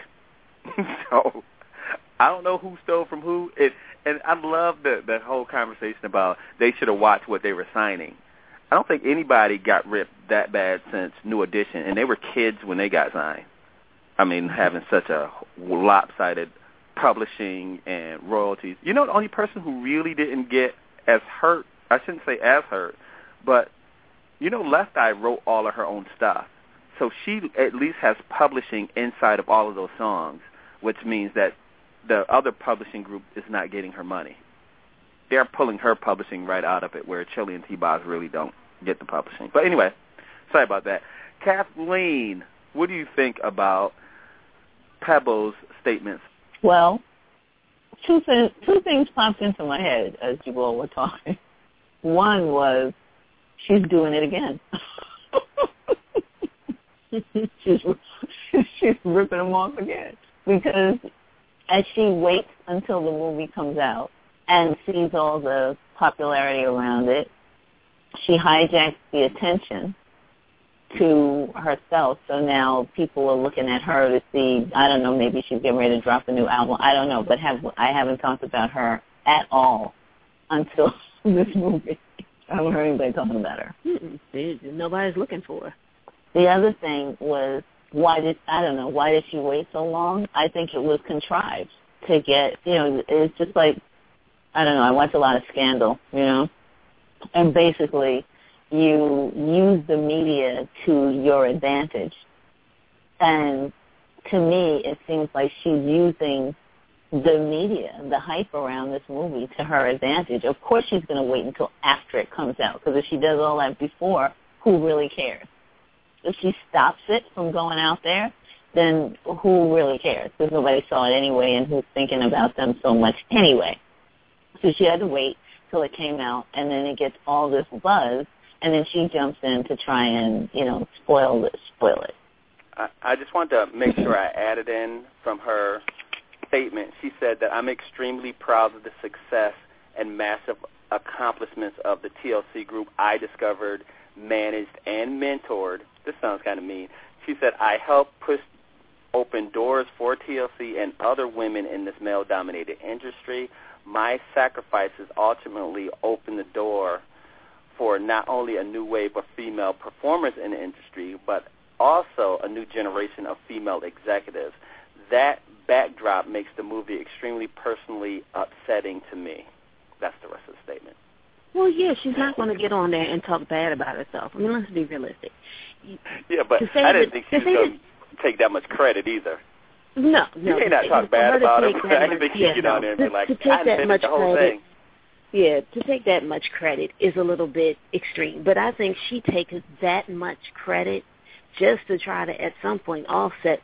So I don't know who stole from who. It, and I love the, the whole conversation about they should have watched what they were signing. I don't think anybody got ripped that bad since New Edition, and they were kids when they got signed. I mean, having such a lopsided publishing and royalties. You know, the only person who really didn't get as hurt, I shouldn't say as hurt, but, you know, Left Eye wrote all of her own stuff. So she at least has publishing inside of all of those songs, which means that the other publishing group is not getting her money. They're pulling her publishing right out of it, where Chili and T-Boz really don't get the publishing. But anyway, sorry about that. Kathleen, what do you think about Pebbles' statements? Well, two things, two things popped into my head as you all were talking. One was, she's doing it again. she's, she's ripping them off again. Because as she waits until the movie comes out and sees all the popularity around it, she hijacks the attention to herself. So now people are looking at her to see, I don't know, maybe she's getting ready to drop a new album. I don't know, but have I haven't talked about her at all until this movie. I haven't heard anybody talking about her. Mm-mm. Nobody's looking for her. The other thing was, why did, I don't know, why did she wait so long? I think it was contrived to get, you know, it's just like, I don't know, I watch a lot of Scandal, you know, and basically you use the media to your advantage. And to me, it seems like she's using the media, the hype around this movie to her advantage. Of course she's going to wait until after it comes out, because if she does all that before, who really cares? If she stops it from going out there, then who really cares? Because nobody saw it anyway, and who's thinking about them so much anyway? So she had to wait till it came out, and then it gets all this buzz, and then she jumps in to try and, you know, spoil it. Spoil it. I, I just wanted to make sure I added in from her statement. She said that I'm extremely proud of the success and massive accomplishments of the T L C group I discovered, managed, and mentored. This sounds kind of mean. She said, I helped push open doors for T L C and other women in this male-dominated industry. My sacrifices ultimately opened the door for not only a new wave of female performers in the industry, but also a new generation of female executives. That backdrop makes the movie extremely personally upsetting to me. That's the rest of the statement. Well, yeah, she's not going to get on there and talk bad about herself. I mean, let's be realistic. Yeah, but I didn't that, think she was going to take that much credit either. No, no. You may not talk bad about her, but I didn't think she'd yeah, get no, on there and to, be like, to take I that much the whole credit, thing. Yeah, to take that much credit is a little bit extreme. But I think she takes that much credit just to try to, at some point, offset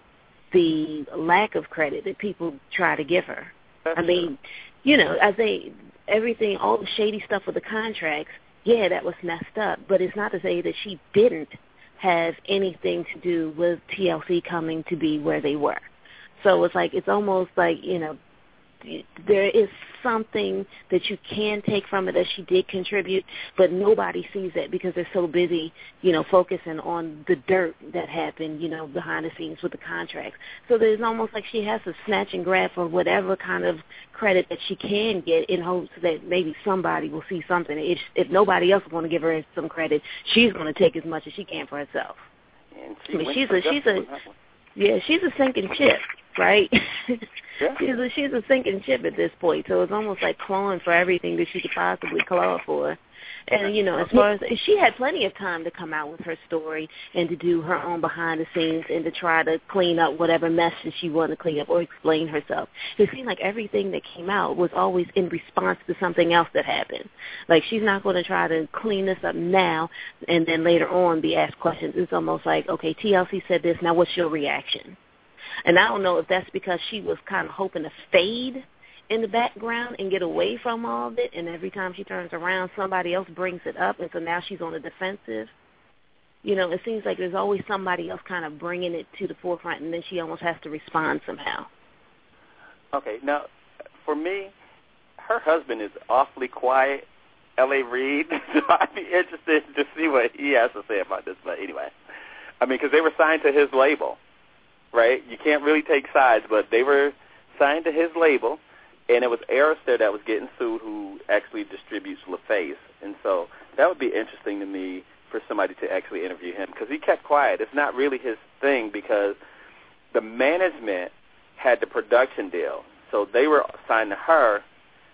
the lack of credit that people try to give her. That's I mean, true. you know, I think everything, all the shady stuff with the contracts, yeah, that was messed up. But it's not to say that she didn't have anything to do with T L C coming to be where they were. So it's like, it's almost like, you know, there is something that you can take from it that she did contribute, but nobody sees that because they're so busy, you know, focusing on the dirt that happened, you know, behind the scenes with the contracts. So there's almost like she has to snatch and grab for whatever kind of credit that she can get in hopes that maybe somebody will see something. If, if nobody else is going to give her some credit, she's going to take as much as she can for herself. And she I mean, went she's for a she's a justice. yeah, she's a sinking ship, right? Yeah. she's a she's a sinking ship at this point. So it's almost like clawing for everything that she could possibly claw for. And you know, as far as she had plenty of time to come out with her story and to do her own behind the scenes and to try to clean up whatever mess that she wanted to clean up or explain herself. It seemed like everything that came out was always in response to something else that happened. Like she's not going to try to clean this up now and then later on be asked questions. It's almost like, okay, T L C said this, now what's your reaction? And I don't know if that's because she was kind of hoping to fade in the background and get away from all of it, and every time she turns around, somebody else brings it up, and so now she's on the defensive. You know, it seems like there's always somebody else kind of bringing it to the forefront, and then she almost has to respond somehow. Okay, now, for me, her husband is awfully quiet, L A. Reid, so I'd be interested to see what he has to say about this, but anyway. I mean, because they were signed to his label, right? You can't really take sides, but they were signed to his label, and it was Arista that was getting sued who actually distributes LaFace. And so that would be interesting to me for somebody to actually interview him because he kept quiet. It's not really his thing because the management had the production deal. So they were signed to her,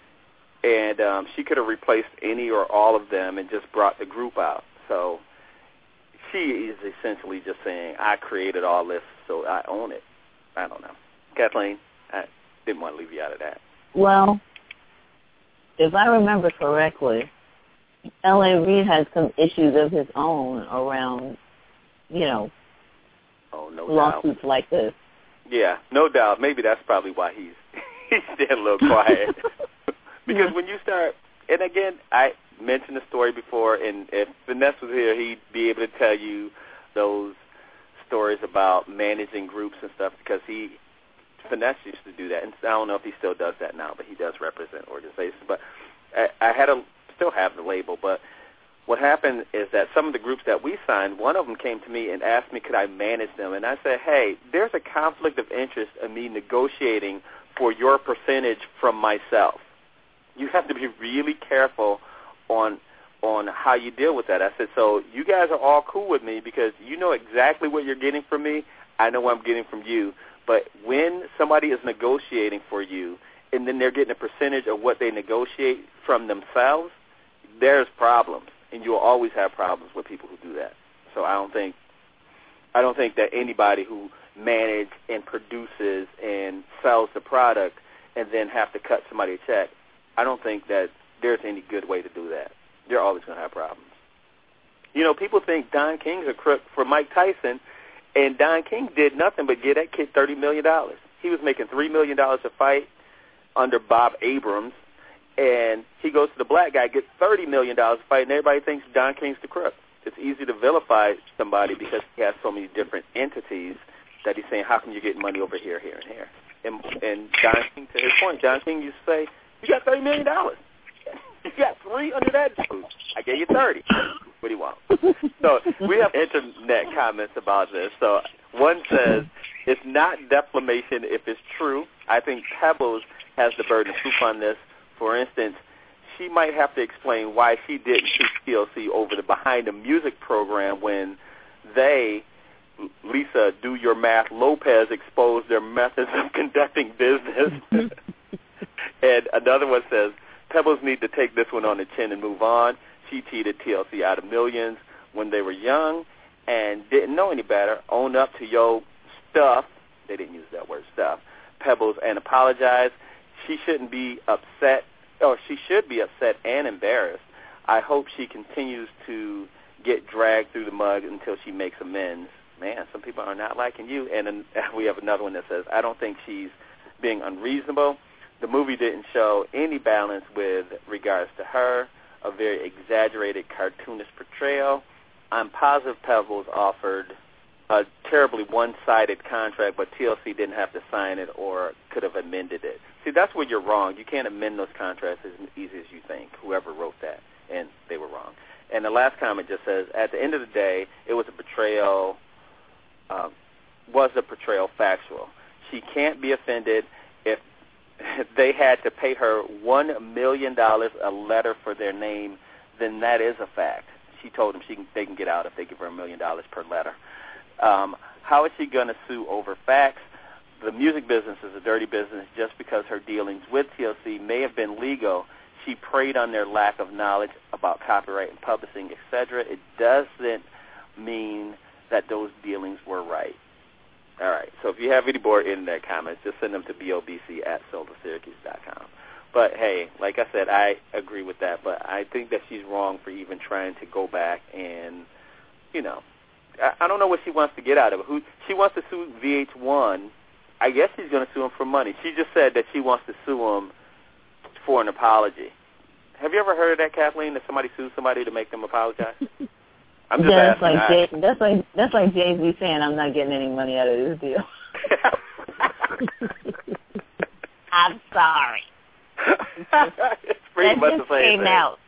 and um, she could have replaced any or all of them and just brought the group out. So she is essentially just saying, I created all this, so I own it. I don't know. Kathleen, I didn't want to leave you out of that. Well, if I remember correctly, L A. Reid had some issues of his own around, you know, oh, no lawsuits doubt. like this. Yeah, no doubt. Maybe that's probably why he's he's staying a little quiet. Because when you start, and again, I mentioned the story before, and if Vanessa was here, he'd be able to tell you those stories about managing groups and stuff because he, Finesse used to do that, and I don't know if he still does that now, but he does represent organizations. But I, I had a still have the label, but what happened is that some of the groups that we signed, one of them came to me and asked me could I manage them, and I said, hey, there's a conflict of interest in me negotiating for your percentage from myself. You have to be really careful on on how you deal with that. I said, so you guys are all cool with me because you know exactly what you're getting from me. I know what I'm getting from you. But when somebody is negotiating for you and then they're getting a percentage of what they negotiate from themselves, there's problems, and you'll always have problems with people who do that. So I don't think I don't think that anybody who manages and produces and sells the product and then have to cut somebody a check, I don't think that there's any good way to do that. You're always going to have problems. You know, people think Don King's a crook for Mike Tyson, and Don King did nothing but get that kid thirty million dollars. He was making three million dollars a fight under Bob Abrams, And he goes to the black guy, gets thirty million dollars fight, and everybody thinks Don King's the crook. It's easy to vilify somebody because he has so many different entities that he's saying, how come you're getting money over here, here, and here? And, and Don King, to his point, Don King used to say, you got thirty million dollars. You got three under that dude. I gave you thirty. What do you want? So we have internet comments about this. So one says, it's not defamation if it's true. I think Pebbles has the burden of proof on this. For instance, she might have to explain why she didn't sue T L C over the Behind the Music program when they, Lisa Do Your Math Lopez, exposed their methods of conducting business. And another one says, Pebbles need to take this one on the chin and move on. She cheated T L C out of millions when they were young and didn't know any better. Own up to your stuff. They didn't use that word, stuff. Pebbles, and apologize. She shouldn't be upset, or she should be upset and embarrassed. I hope she continues to get dragged through the mud until she makes amends. Man, some people are not liking you. And then we have another one that says, I don't think she's being unreasonable. The movie didn't show any balance with regards to her, a very exaggerated cartoonist portrayal. I'm positive Pebbles offered a terribly one-sided contract, but T L C didn't have to sign it or could have amended it. See, that's where you're wrong. You can't amend those contracts as easy as you think, whoever wrote that, and they were wrong. And the last comment just says, at the end of the day, it was a portrayal, uh, was a portrayal factual. She can't be offended if they had to pay her one million dollars a letter for their name, then that is a fact. She told them she can, they can get out if they give her a million dollars per letter. Um, how is she going to sue over facts? The music business is a dirty business just because her dealings with T L C may have been legal. She preyed on their lack of knowledge about copyright and publishing, et cetera. It doesn't mean that those dealings were right. All right, so if you have any more internet comments, just send them to B O B C at silver syracuse dot com. But, hey, like I said, I agree with that, but I think that she's wrong for even trying to go back and, you know, I, I don't know what she wants to get out of it. Who she wants to sue V H one. I guess she's going to sue him for money. She just said that she wants to sue him for an apology. Have you ever heard of that, Kathleen, that somebody sues somebody to make them apologize? I'm just yeah, that's asking. like Jay, that's like that's like Jay-Z saying, "I'm not getting any money out of this deal." I'm sorry. It's pretty that much just the same came thing. out.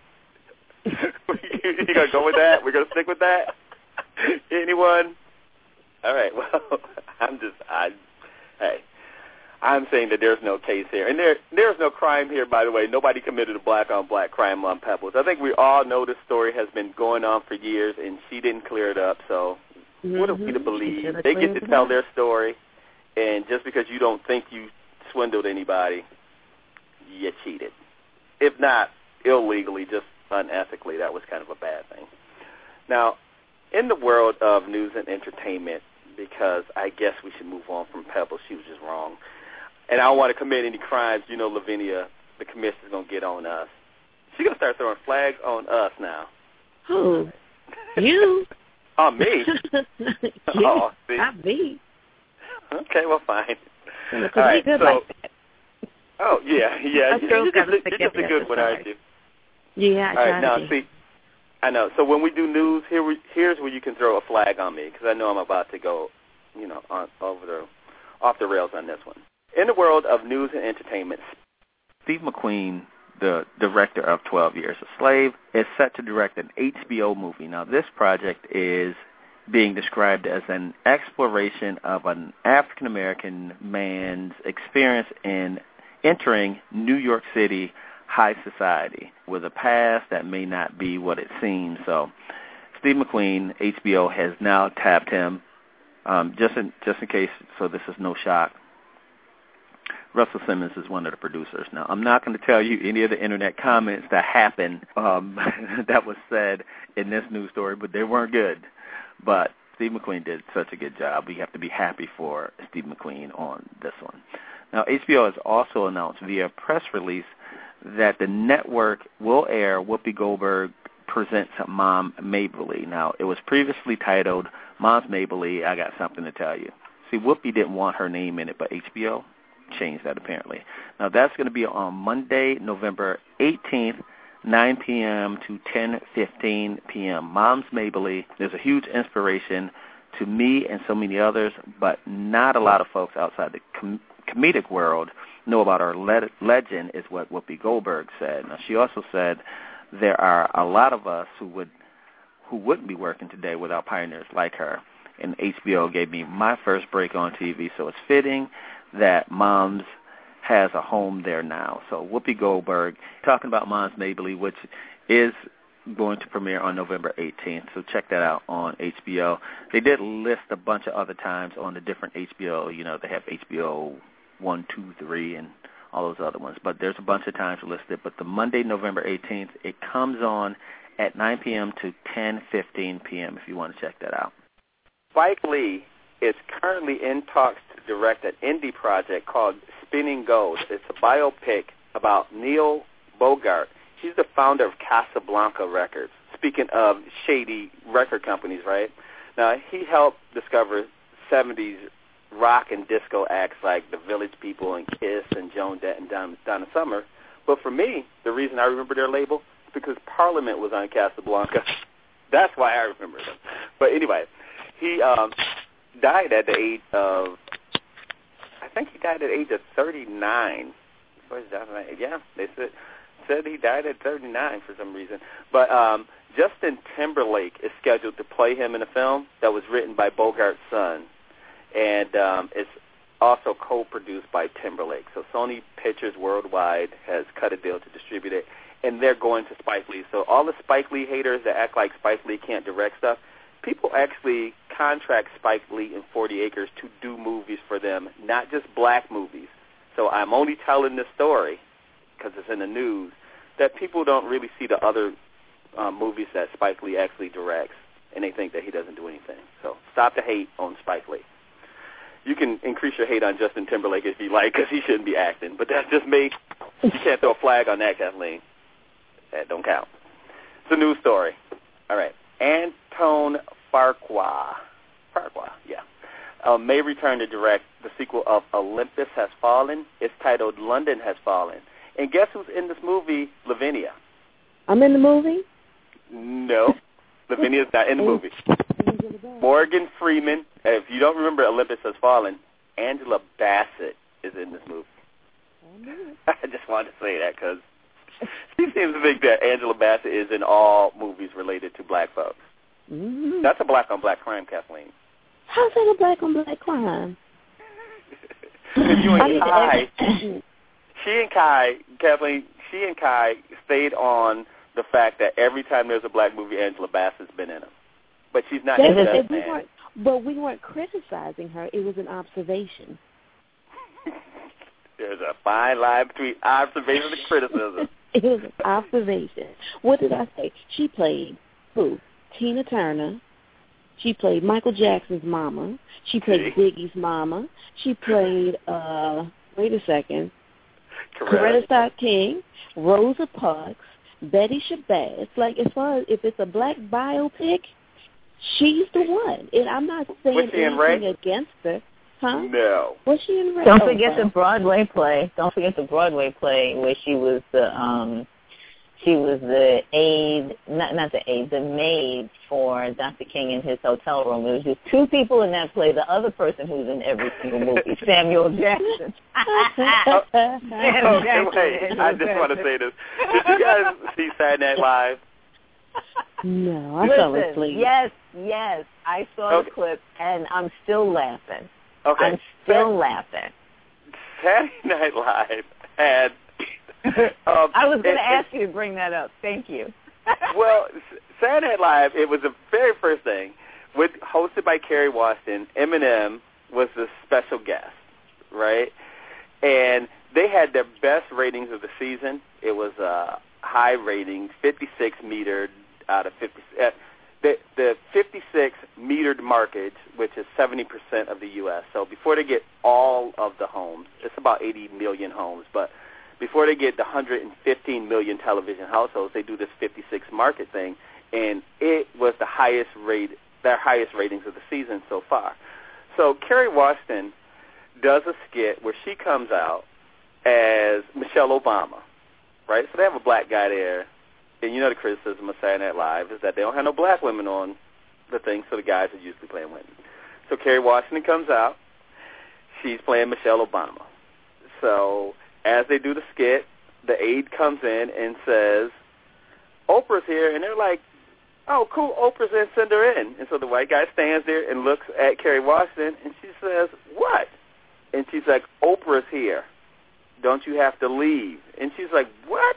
You gonna go with that? We're gonna stick with that. Anyone? All right. Well, I'm just I. Hey, I'm saying that there's no case here, and there there's no crime here. By the way, nobody committed a black-on-black crime on Pebbles. I think we all know this story has been going on for years, and she didn't clear it up. So, mm-hmm. What are we to believe? They get to tell their story, and just because you don't think you swindled anybody, you cheated. If not illegally, just unethically, that was kind of a bad thing. Now, in the world of news and entertainment, because I guess we should move on from Pebbles, she was just wrong. And I don't want to commit any crimes. You know, Lavinia, the commissioner's going to get on us. She's going to start throwing flags on us now. Who? You? On me? Yes, oh, see. not me. Okay, well, fine. All right, good so, like that. Oh, yeah, yeah. Us You're, girls you're, gotta just, stick you're just a good together, one, aren't you? Yeah, I All try right, now, to see, I know. So when we do news, here we, here's where you can throw a flag on me, because I know I'm about to go, you know, on over the off the rails on this one. In the world of news and entertainment, Steve McQueen, the director of twelve years a Slave, is set to direct an H B O movie. Now, this project is being described as an exploration of an African-American man's experience in entering New York City high society with a past that may not be what it seems. So Steve McQueen, H B O, has now tapped him, um, just in just in case, so this is no shock. Russell Simmons is one of the producers. Now, I'm not going to tell you any of the internet comments that happened um, that was said in this news story, but they weren't good. But Steve McQueen did such a good job. We have to be happy for Steve McQueen on this one. Now, H B O has also announced via a press release that the network will air Whoopi Goldberg Presents Mom Mabley. Now, it was previously titled Mom's Mabley, I Got Something to Tell You. See, Whoopi didn't want her name in it, but H B O, changed that apparently. Now, that's going to be on Monday, November eighteenth, nine p.m. to ten fifteen p.m. Moms Mabley. There's a huge inspiration to me and so many others, but not a lot of folks outside the com- comedic world know about our le- legend, is what Whoopi Goldberg said. Now, she also said there are a lot of us who would who wouldn't be working today without pioneers like her. And H B O gave me my first break on T V, so it's fitting that Moms has a home there now. So Whoopi Goldberg talking about Moms Mabley, which is going to premiere on November eighteenth, so check that out on H B O. They did list a bunch of other times on the different H B O, you know, they have H B O one, two, three, and all those other ones, but there's a bunch of times listed. But the Monday, November eighteenth, it comes on at nine p.m. to ten fifteen p.m. if you want to check that out. Spike Lee is currently in talks to direct an indie project called Spinning Gold. It's a biopic about Neil Bogart. He's the founder of Casablanca Records. Speaking of shady record companies, right? Now, he helped discover seventies rock and disco acts like the Village People and Kiss and Joan Jett and Donna, Donna Summer. But for me, the reason I remember their label is because Parliament was on Casablanca. That's why I remember them. But anyway, he um, died at the age of, I think he died at the age of thirty-nine. Yeah, they said said he died at thirty-nine for some reason. But um, Justin Timberlake is scheduled to play him in a film that was written by Bogart's son. And um, it's also co-produced by Timberlake. So Sony Pictures Worldwide has cut a deal to distribute it, and they're going to Spike Lee. So all the Spike Lee haters that act like Spike Lee can't direct stuff, people actually contract Spike Lee and forty acres to do movies for them, not just black movies. So I'm only telling this story because it's in the news, that people don't really see the other um, movies that Spike Lee actually directs, and they think that he doesn't do anything. So stop the hate on Spike Lee. You can increase your hate on Justin Timberlake if you like, because he shouldn't be acting. But that's just me. You can't throw a flag on that, Kathleen. That don't count. It's a news story. All right. Anton Fuqua. Fuqua, yeah. Uh, may return to direct the sequel of Olympus Has Fallen. It's titled London Has Fallen. And guess who's in this movie? Lavinia. I'm in the movie? No. Lavinia's not in the movie. Morgan Freeman. If you don't remember Olympus Has Fallen, Angela Bassett is in this movie. I just wanted to say that because she seems to think that Angela Bassett is in all movies related to black folks. Mm-hmm. That's a black-on-black crime, Kathleen. How's that a black-on-black crime? If you and Kai, she and Kai, Kathleen, she and Kai stayed on the fact that every time there's a black movie, Angela Bassett's been in them. But she's not in that we weren't, But we weren't criticizing her. It was an observation. There's a fine line between observation and criticism. It was an observation. What did I say? She played who? Tina Turner. She played Michael Jackson's mama. She played Biggie's mama. She played, uh, wait a second, Coretta Scott King, Rosa Parks, Betty Shabazz. Like, as far as if it's a black biopic, she's the one. And I'm not saying anything against her. Huh? No. Was she in Ray? Don't oh, forget wow. the Broadway play. Don't forget the Broadway play where she was the um she was the aide, not not the aide, the maid for Doctor King in his hotel room. It was just two people in that play. The other person who's in every single movie, Samuel Jackson. oh, Samuel Jackson. Wait, I just want to say this. Did you guys see Saturday Night Live? No, I Listen, fell asleep. Yes, yes, I saw okay. the clip, and I'm still laughing. Okay. I'm still laughing. Saturday Night Live had... Um, I was going to it, ask you to bring that up. Thank you. Well, Saturday Night Live, it was the very first thing, with hosted by Kerry Washington. Eminem was the special guest, right? And they had their best ratings of the season. It was a high rating, fifty-six metered out of fifty. Uh, the the fifty-six metered market, which is seventy percent of the U S. So before they get all of the homes, it's about eighty million homes, but before they get the one hundred fifteen million television households, they do this fifty-six market thing, and it was the highest rate, their highest ratings of the season so far. So Kerry Washington does a skit where she comes out as Michelle Obama, right? So they have a black guy there, and you know the criticism of Saturday Night Live is that they don't have no black women on the thing, so the guys are usually playing women. So Kerry Washington comes out. She's playing Michelle Obama. So as they do the skit, the aide comes in and says, Oprah's here, and they're like, oh, cool, Oprah's in, send her in. And so the white guy stands there and looks at Kerry Washington, and she says, what? And she's like, Oprah's here. Don't you have to leave? And she's like, what?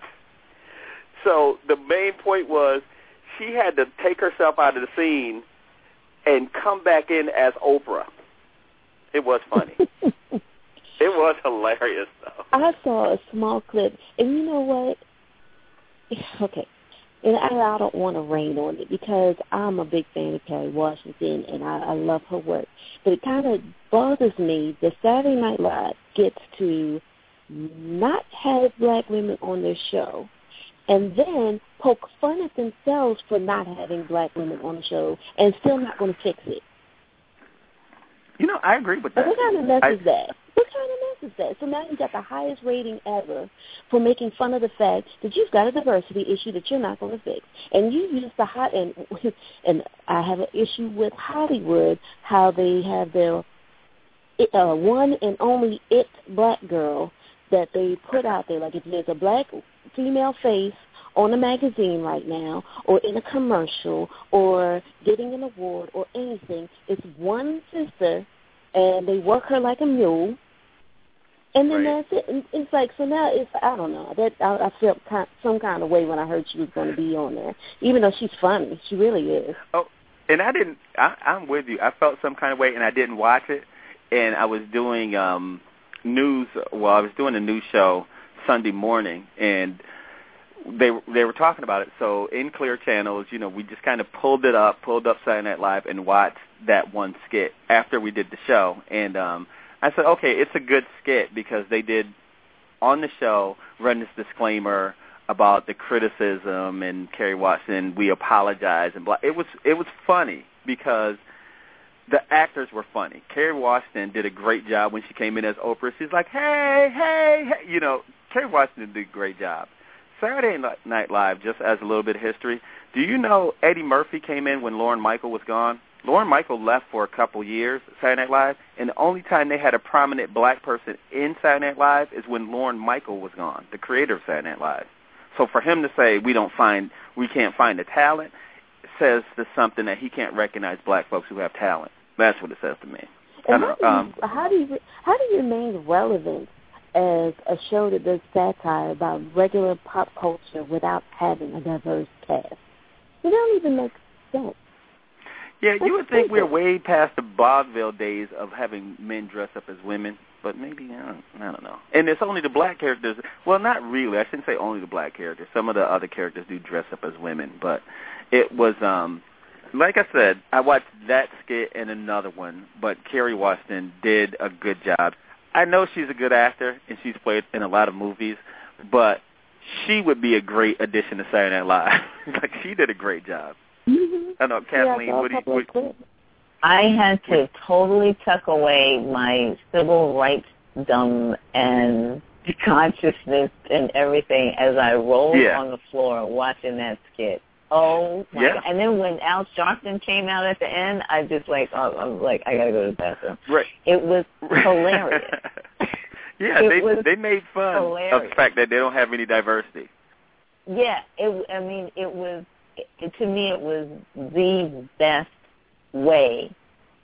So the main point was she had to take herself out of the scene and come back in as Oprah. It was funny. It was hilarious, though. I saw a small clip, and you know what? Okay. And I, I don't want to rain on it because I'm a big fan of Kerry Washington, and I, I love her work. But it kind of bothers me that Saturday Night Live gets to not have black women on their show and then poke fun at themselves for not having black women on the show and still not going to fix it. You know, I agree with that. What kind of mess I, is that? What kind of mess is that? So now you got the highest rating ever for making fun of the fact that you've got a diversity issue that you're not going to fix. And you use the hot, and, and I have an issue with Hollywood, how they have their uh, one and only it black girl that they put out there. Like if there's a black female face on a magazine right now or in a commercial or getting an award or anything, it's one sister, and they work her like a mule, and then right. that's it. And it's like, so now it's, I don't know, that I, I felt kind, some kind of way when I heard she was going to be on there, even though she's funny. She really is. Oh, and I didn't, I, I'm with you. I felt some kind of way, and I didn't watch it, and I was doing um, news, well, I was doing a news show Sunday morning, and they they were talking about it. So in Clear Channels, you know, we just kind of pulled it up, pulled up Saturday Night Live, and watched that one skit after we did the show. And um, I said, okay, it's a good skit because they did on the show run this disclaimer about the criticism and Kerry Washington, we apologize and blah. It was it was funny because the actors were funny. Kerry Washington did a great job when she came in as Oprah. She's like, hey, hey, hey, you know, Kerry Washington did a great job. Saturday Night Live, just as a little bit of history, do you know Eddie Murphy came in when Lorne Michael was gone? Lorne Michael left for a couple years at Saturday Night Live, and the only time they had a prominent black person in Saturday Night Live is when Lorne Michael was gone, the creator of Saturday Night Live. So for him to say we don't find, we can't find the talent, says to something that he can't recognize black folks who have talent. That's what it says to me. And how, do you, um, how do you how do you remain relevant as a show that does satire about regular pop culture without having a diverse cast? It don't even make sense. Yeah, you would think we're way past the vaudeville days of having men dress up as women, but maybe, I don't, I don't know. And it's only the black characters. Well, not really. I shouldn't say only the black characters. Some of the other characters do dress up as women, but it was, um, like I said, I watched that skit and another one, but Kerry Washington did a good job. I know she's a good actor, and she's played in a lot of movies, but she would be a great addition to Saturday Night Live. Like, she did a great job. Mm-hmm. I know, Kathleen, yeah, what do you... What, I had to totally tuck away my civil rights dumb and consciousness and everything as I rolled yeah. on the floor watching that skit. Oh, my yeah. God. And then when Al Sharpton came out at the end, I just like, oh, I was like, I got to go to the bathroom. Right. It was hilarious. yeah, it they was they made fun hilarious. of the fact that they don't have any diversity. Yeah, it. I mean, it was, it, to me, it was the best way,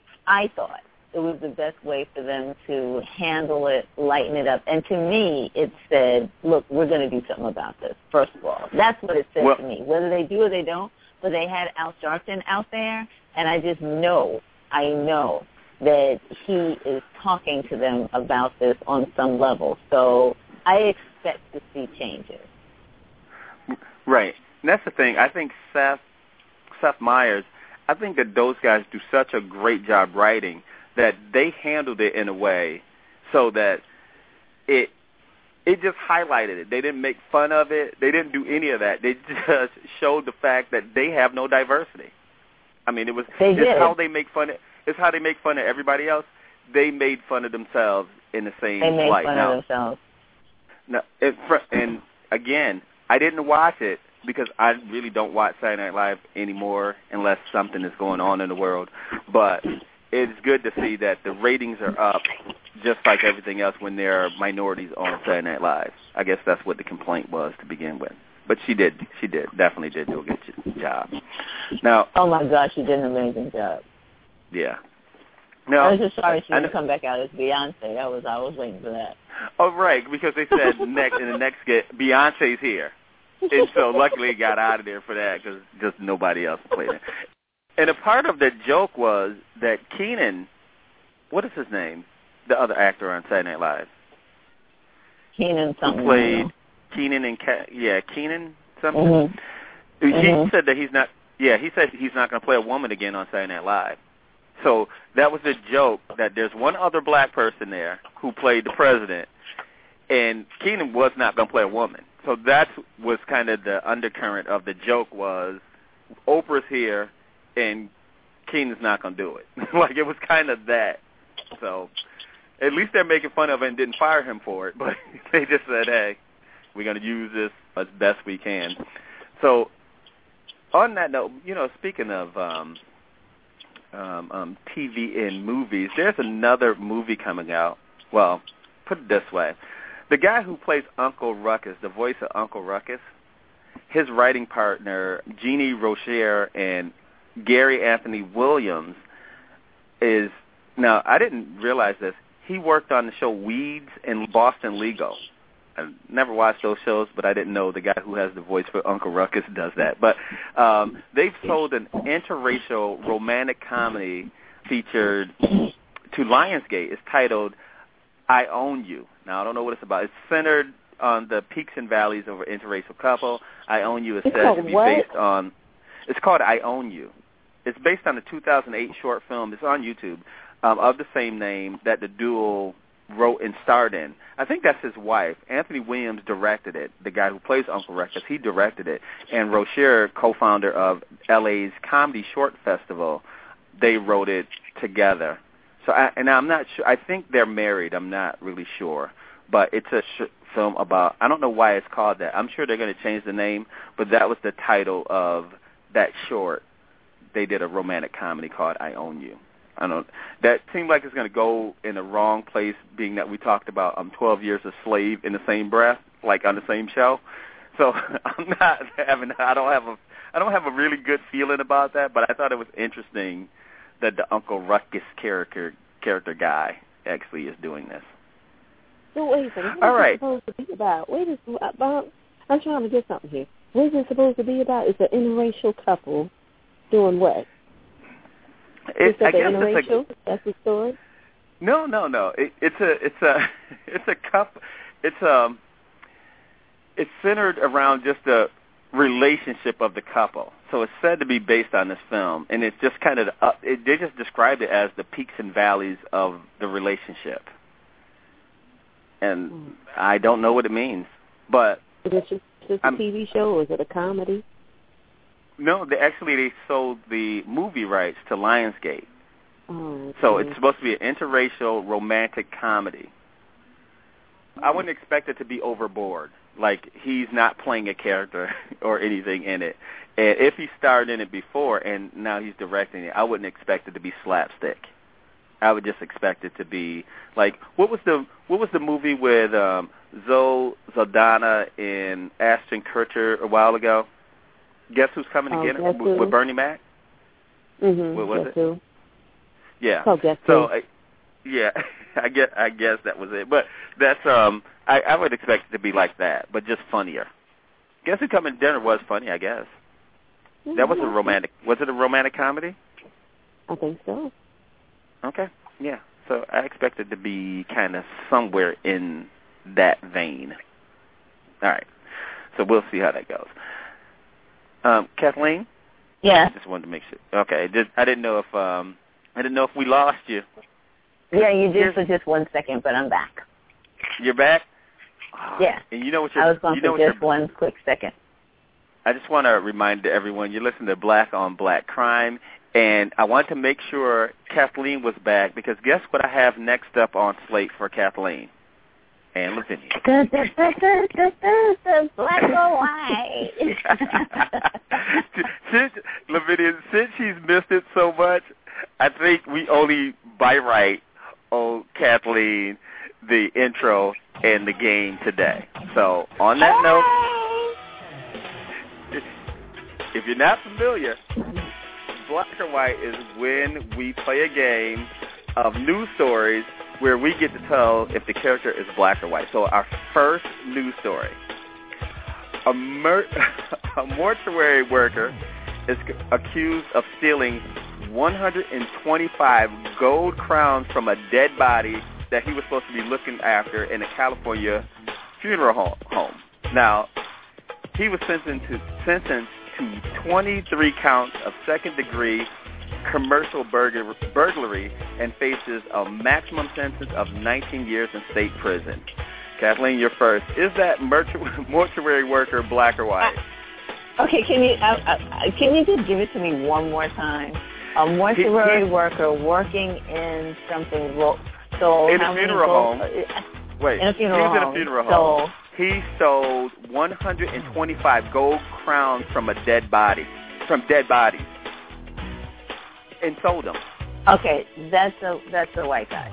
I thought, it was the best way for them to handle it, lighten it up. And to me, it said, look, we're going to do something about this, first of all. That's what it said well, to me. Whether they do or they don't, but they had Al Sharpton out there, and I just know, I know that he is talking to them about this on some level. So I expect to see changes. Right. And that's the thing. I think Seth, Seth Meyers, I think that those guys do such a great job writing that they handled it in a way so that it it just highlighted it. They didn't make fun of it. They didn't do any of that. They just showed the fact that they have no diversity. I mean, it was they it's did. how they make fun of it's how they make fun of everybody else. they made fun of themselves in the same They made light. fun now, of themselves. Now, it, and again, I didn't watch it because I really don't watch Saturday Night Live anymore unless something is going on in the world. But it's good to see that the ratings are up, just like everything else, when there are minorities on Saturday Night Live. I guess that's what the complaint was to begin with. But she did, she did, definitely did do a good job. Now, oh my gosh, she did an amazing job. Yeah. No, I was just sorry she didn't come back out as Beyonce. That was I was waiting for that. Oh right, because they said next in the next get Beyonce's here, and so luckily it got out of there for that because just nobody else played it. And a part of the joke was that Kenan, what is his name, the other actor on Saturday Night Live? Kenan something. Who played Kenan and Ka- yeah Kenan something. Mm-hmm. He mm-hmm. said that he's not. Yeah, he said he's not going to play a woman again on Saturday Night Live. So that was the joke, that there's one other black person there who played the president, and Kenan was not going to play a woman. So that was kind of the undercurrent of the joke was Oprah's here, and Kenan's not going to do it. Like, it was kind of that. So at least they're making fun of it and didn't fire him for it, but they just said, hey, we're going to use this as best we can. So on that note, you know, speaking of um, um, um, T V and movies, there's another movie coming out. Well, put it this way. The guy who plays Uncle Ruckus, the voice of Uncle Ruckus, his writing partner, Jeannie Rocher and Gary Anthony Williams, is, now, I didn't realize this, he worked on the show Weeds and Boston Legal. I never watched those shows, but I didn't know the guy who has the voice for Uncle Ruckus does that. But um, they've sold an interracial romantic comedy featured to Lionsgate. It's titled I Own You. Now, I don't know what it's about. It's centered on the peaks and valleys of an interracial couple. I Own You is it's said to be what? based on, it's called I Own You. It's based on the two thousand eight short film, it's on YouTube, um, of the same name that the duo wrote and starred in. I think that's his wife. Anthony Williams directed it, the guy who plays Uncle Ruckus. He directed it. And Rocher, co-founder of L A's Comedy Short Festival, they wrote it together. So, I, and I'm not sure. I think they're married. I'm not really sure. But it's a sh- film about, I don't know why it's called that. I'm sure they're going to change the name, but that was the title of that short. They did a romantic comedy called I Own You. I don't. That seemed like it's going to go in the wrong place, being that we talked about um, twelve Years a Slave in the same breath, like on the same show. So I'm not having. I don't have a. I don't have a really good feeling about that. But I thought it was interesting that the Uncle Ruckus character character guy actually is doing this. So wait a second. What All is right. it supposed to be about? Wait a about. I'm trying to get something here. What is it supposed to be about? It's an interracial couple doing what? It, Is that I guess interracial? it's a, That's the story. No, no, no. It, it's a, it's a, it's a cup. It's um, it's centered around just the relationship of the couple. So it's said to be based on this film, and it's just kind of uh, it, they just described it as the peaks and valleys of the relationship. And mm. I don't know what it means, but is it just, just a I'm, T V show, or is it a comedy? No, they actually they sold the movie rights to Lionsgate. Oh, okay. So it's supposed to be an interracial romantic comedy. I wouldn't expect it to be overboard. Like, he's not playing a character or anything in it. And if he starred in it before and now he's directing it, I wouldn't expect it to be slapstick. I would just expect it to be like, what was the what was the movie with um, Zoe Saldana and Ashton Kutcher a while ago? Guess Who's Coming oh, Again with, with Bernie Mac? Mm-hmm. What was guess it? Who. Yeah. Oh, guess so, who. I, yeah, I guess I guess that was it. But that's um, I, I would expect it to be like that, but just funnier. Guess Who Coming to Dinner was funny, I guess. Mm-hmm. That was a romantic. Was it a romantic comedy? I think so. Okay. Yeah. So I expect it to be kind of somewhere in that vein. All right. So we'll see how that goes. Um, Kathleen? Yeah. I just wanted to make sure. Okay. Just, I didn't know if um, I didn't know if we lost you. Yeah, you did Here's, for just one second, but I'm back. You're back? Yeah. And you know what you're, I was gone you know for what just one quick second. I just want to remind everyone you're listening to Black on Black Crime, and I want to make sure Kathleen was back because guess what I have next up on slate for Kathleen and Lavinia. Black or white. since, Lavinia, since she's missed it so much, I think we only by right owe Kathleen the intro and the game today. So on that note, if you're not familiar, Black or White is when we play a game of news stories where we get to tell if the character is black or white. So our first news story. A, mur- a mortuary worker is accused of stealing one hundred twenty-five gold crowns from a dead body that he was supposed to be looking after in a California funeral home. Now, he was sentenced to, sentenced to twenty-three counts of second-degree commercial burg- burglary and faces a maximum sentence of nineteen years in state prison. Kathleen, you're first. Is that mortu- mortuary worker black or white? Okay, can you uh, uh, can you just give it to me one more time? A mortuary he, worker working in something ro- stole in how a many funeral gold? home. Wait, in a funeral he was home. in a funeral stole. home. He stole one hundred twenty-five gold crowns from a dead body, from dead bodies, and sold them. Okay, that's a that's a white guy.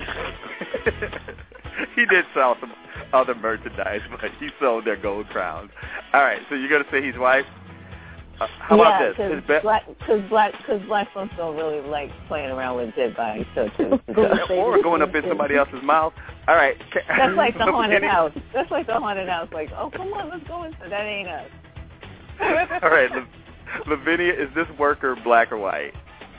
He did sell some other merchandise, but he sold their gold crowns. All right, so you're gonna say he's white? Uh, how yeah, about this? Because black, cause black, cause black folks don't really like playing around with dead bodies, so too. Or going up in somebody else's mouth. All right. That's like the haunted house. That's like the haunted house. Like, oh, come on, let's go into that. Ain't us. All right, La- Lavinia, is this worker black or white?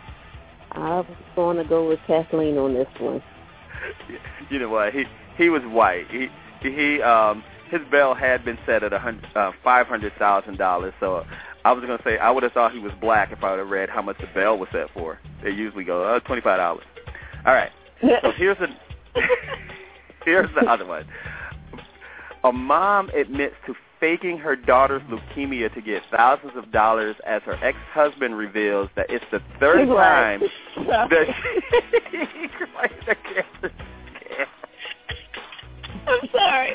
I was going to go with Kathleen on this one. You know what? He he was white. He he um his bail had been set at a hundred uh, five hundred thousand dollars. So I was gonna say I would have thought he was black if I would have read how much the bail was set for. They usually go uh, twenty five dollars. All right. So here's a here's the other one. A mom admits to faking her daughter's leukemia to get thousands of dollars as her ex-husband reveals that it's the third He's time right. that she claimed a cancer scare. I'm sorry.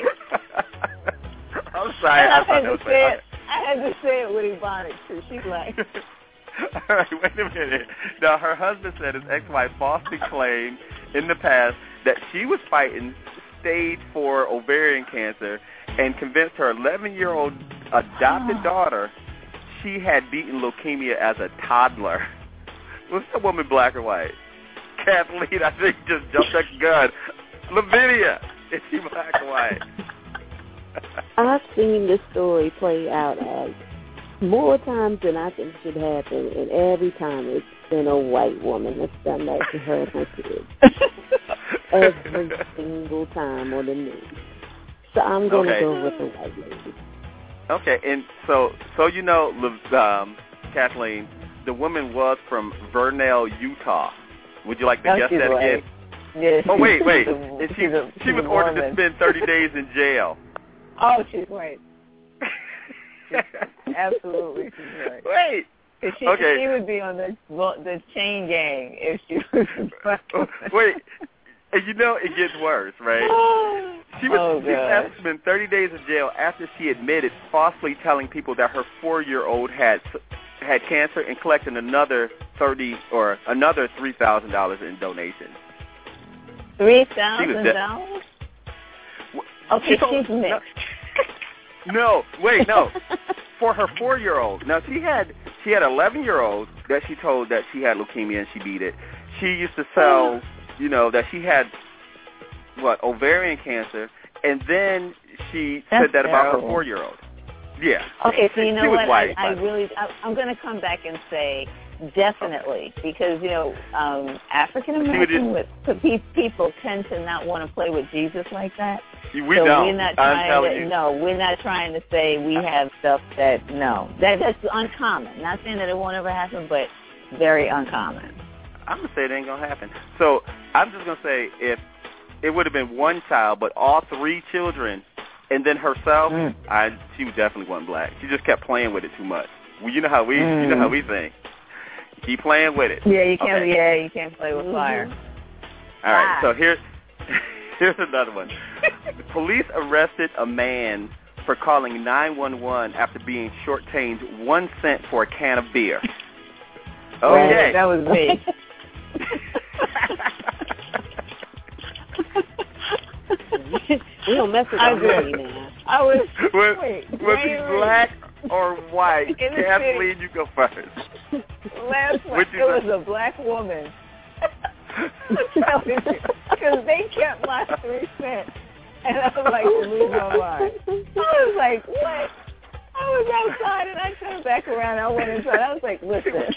I'm sorry. I, I, had to to say it. I had to say it with Ebonics too. She's like. All right, wait a minute. Now, her husband said his ex-wife falsely claimed in the past that she was fighting stage four ovarian cancer and convinced her eleven-year-old adopted daughter she had beaten leukemia as a toddler. Was that woman black or white? Kathleen, I think, just jumped that gun. Lavinia, is she black or white? I've seen this story play out uh, more times than I think should happen, and every time it's been a white woman that's done that to her and her kids. Every single time on the news. So I'm going okay. to go with the white lady. Okay, and so so you know, um, Kathleen, the woman was from Vernal, Utah. Would you like to no, guess that right. again? Yeah, oh wait, wait. A, she a, she was ordered to spend thirty days in jail. Oh, she's right. Absolutely, she's right. Wait. She, okay. she would be on the the chain gang if she was. Wait. And you know it gets worse, right? She was oh, she was to spend thirty days in jail after she admitted falsely telling people that her four-year-old had had cancer and collecting another thirty or another three thousand dollars in donations. Three thousand dollars? Okay, she told, she's mixed. No, no, wait, no. For her four-year-old. Now she had she had an eleven-year-old that she told that she had leukemia and she beat it. She used to sell. You know, that she had, what, ovarian cancer, and then she That's said that terrible. about her four-year-old. Yeah. Okay, so you know what? White, I, I really, I, I'm going to come back and say definitely, because, you know, um, African-American with, people tend to not want to play with Jesus like that. We so don't. We're not I'm trying to, you. No, we're not trying to say we have stuff that, no. That, that's uncommon. Not saying that it won't ever happen, but very uncommon. I'm going to say it ain't going to happen. So I'm just going to say if it would have been one child, but all three children And then herself, Mm. I she definitely wasn't black. She just kept playing with it too much. Well, you know how we Mm. you know how we think. Keep playing with it. Yeah, you can't. Okay. Yeah, you can't play with fire. All right, Ah. so here's here's another one. The police arrested a man for calling nine one one after being shortchanged one cent for a can of beer. Okay, that was me. We don't mess with I our did. money now. I was. Was, wait, was wait, he wait. black or white? In the Kathleen, you go first. Last one, What'd it you was say? a black woman. I'm telling you, because they kept my three cents, and I was like, lose my mind. I was like, what? I was outside, and I turned back around. I went inside. I was like, listen,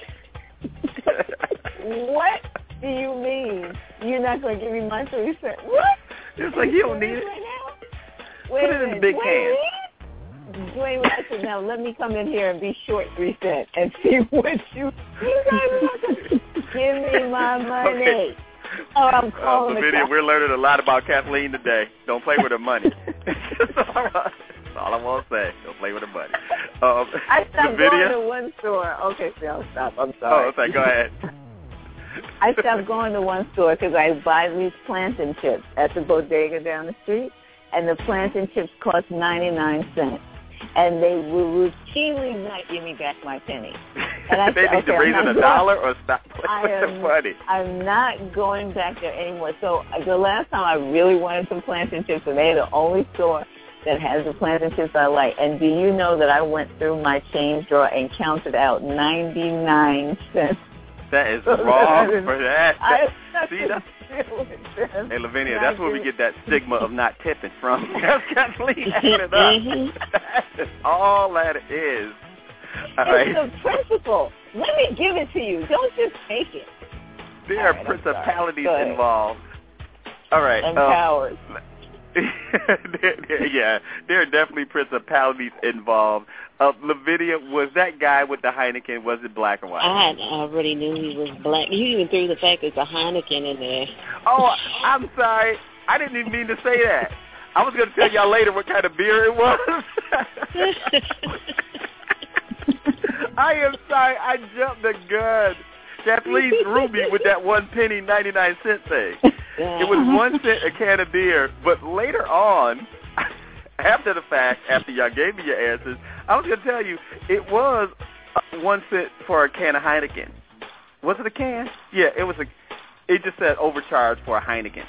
what do you mean you're not going to give me my three cents? What? It's like you don't need it. Right now? Put Wait it a in the minute, big wait can. a minute. Wait, wait, I said, now let me come in here and be short three cents and see what you, you guys are not going to give me my money. Okay. Oh, I'm Uh, calling the Lavinia, cops. we're learning a lot about Kathleen today. Don't play with her money. That's all right. That's all I want to say. Don't play with her money. Um, I stopped Lavinia? going to one store. Okay, see, I'll stop. I'm sorry. Oh, okay, go ahead. I stopped going to one store because I buy these plantain chips at the bodega down the street, and the plantain chips cost ninety-nine cents. And they will routinely not give me back my penny. And I they said, need okay, to raise I'm it not a going- dollar or stop playing I with am, the money. I'm not going back there anymore. So uh, the last time I really wanted some plantain chips, and they're the only store that has the plantain chips I like. And do you know that I went through my change drawer and counted out ninety-nine cents? That is wrong That is- for that. I that have see, to that's, deal with them. hey, Lavinia, Not that's where we do- get that stigma of not tipping from. That's Kathleen acting it up. That's all that it is. All right. It's the principle. Let me give it to you. Don't just take it. There All are right, I'm principalities sorry. Go ahead. involved. All right. And um, powers. there, there, yeah, there are definitely principalities involved. Uh, Lavinia, was that guy with the Heineken, was it black or white? I already knew he was black. You even threw the fact there's a Heineken in there. Oh, I'm sorry. I didn't even mean to say that. I was going to tell y'all later what kind of beer it was. I am sorry. I jumped the gun. Kathleen threw me with that one penny ninety-nine cent thing. It was one cent a can of beer, but later on, after the fact, after y'all gave me your answers, I was going to tell you it was uh, one cent for a can of Heineken. Was it a can? Yeah, it was a. It just said overcharged for a Heineken.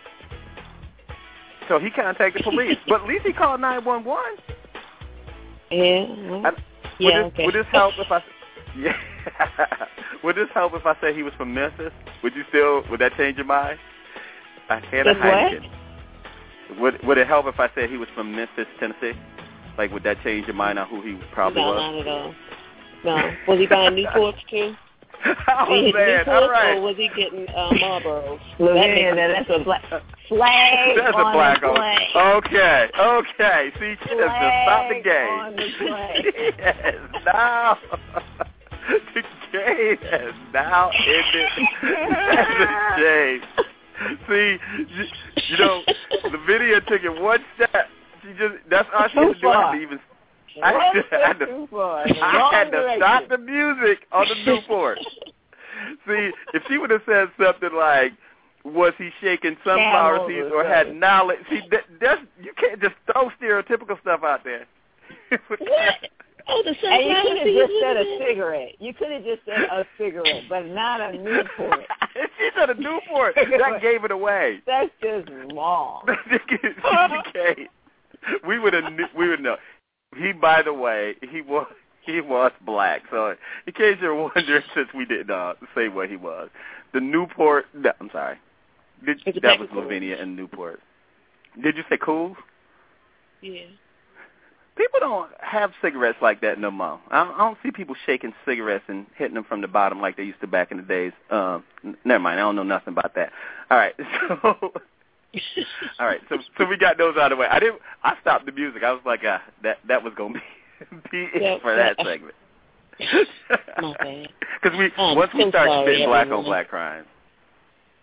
So he contacted police, but at least he called nine one one. Yeah. Well, I, yeah. would, this, Okay. would this help if I? Yeah. Would this help if I said he was from Memphis? Would you still? Would that change your mind? A can of If what? Heineken. Would Would it help if I said he was from Memphis, Tennessee? Like, would that change your mind on who he probably no, was? not at all. No. Was he buying Newports too? Oh Was he man! Newports, All right. or was he getting uh, Marlboros? Lavinia, that that's a black flag That's on a black the hole. plane. Okay, okay. See, she has just stopped the Flag on game. the plane. Yes, now the game has now ended. That's a shame. See, you, you know, Lavinia took it one step. She just, that's all she had to do. I had to even, I had to, I had to, Too far. I had to Wrong stop direction. the music on the Newport. See, if she would have said something like, was he shaking sunflower Camels seeds or or had something. knowledge? See, that, that's, you can't just throw stereotypical stuff out there. What? Oh, the And you could have just said a cigarette. cigarette. You could have just said a cigarette, but not a Newport. She said a Newport. That gave it away. That's just wrong. Okay. We would have. We would know. He, by the way, he was he was black. So in case you're wondering, since we didn't uh, say what he was, the Newport. No, I'm sorry. Did, It's a that was pack of Lavinia and Newport. Did you say cool? Yeah. People don't have cigarettes like that no more. I don't, I don't see people shaking cigarettes and hitting them from the bottom like they used to back in the days. Um, n- never mind. I don't know nothing about that. All right. So, all right. So, so we got those out of the way. I didn't. I stopped the music. I was like, uh, that that was gonna be, be it Yep. for that segment. My bad. Because we I'm once we so start sorry, spitting black on everyone. black crimes.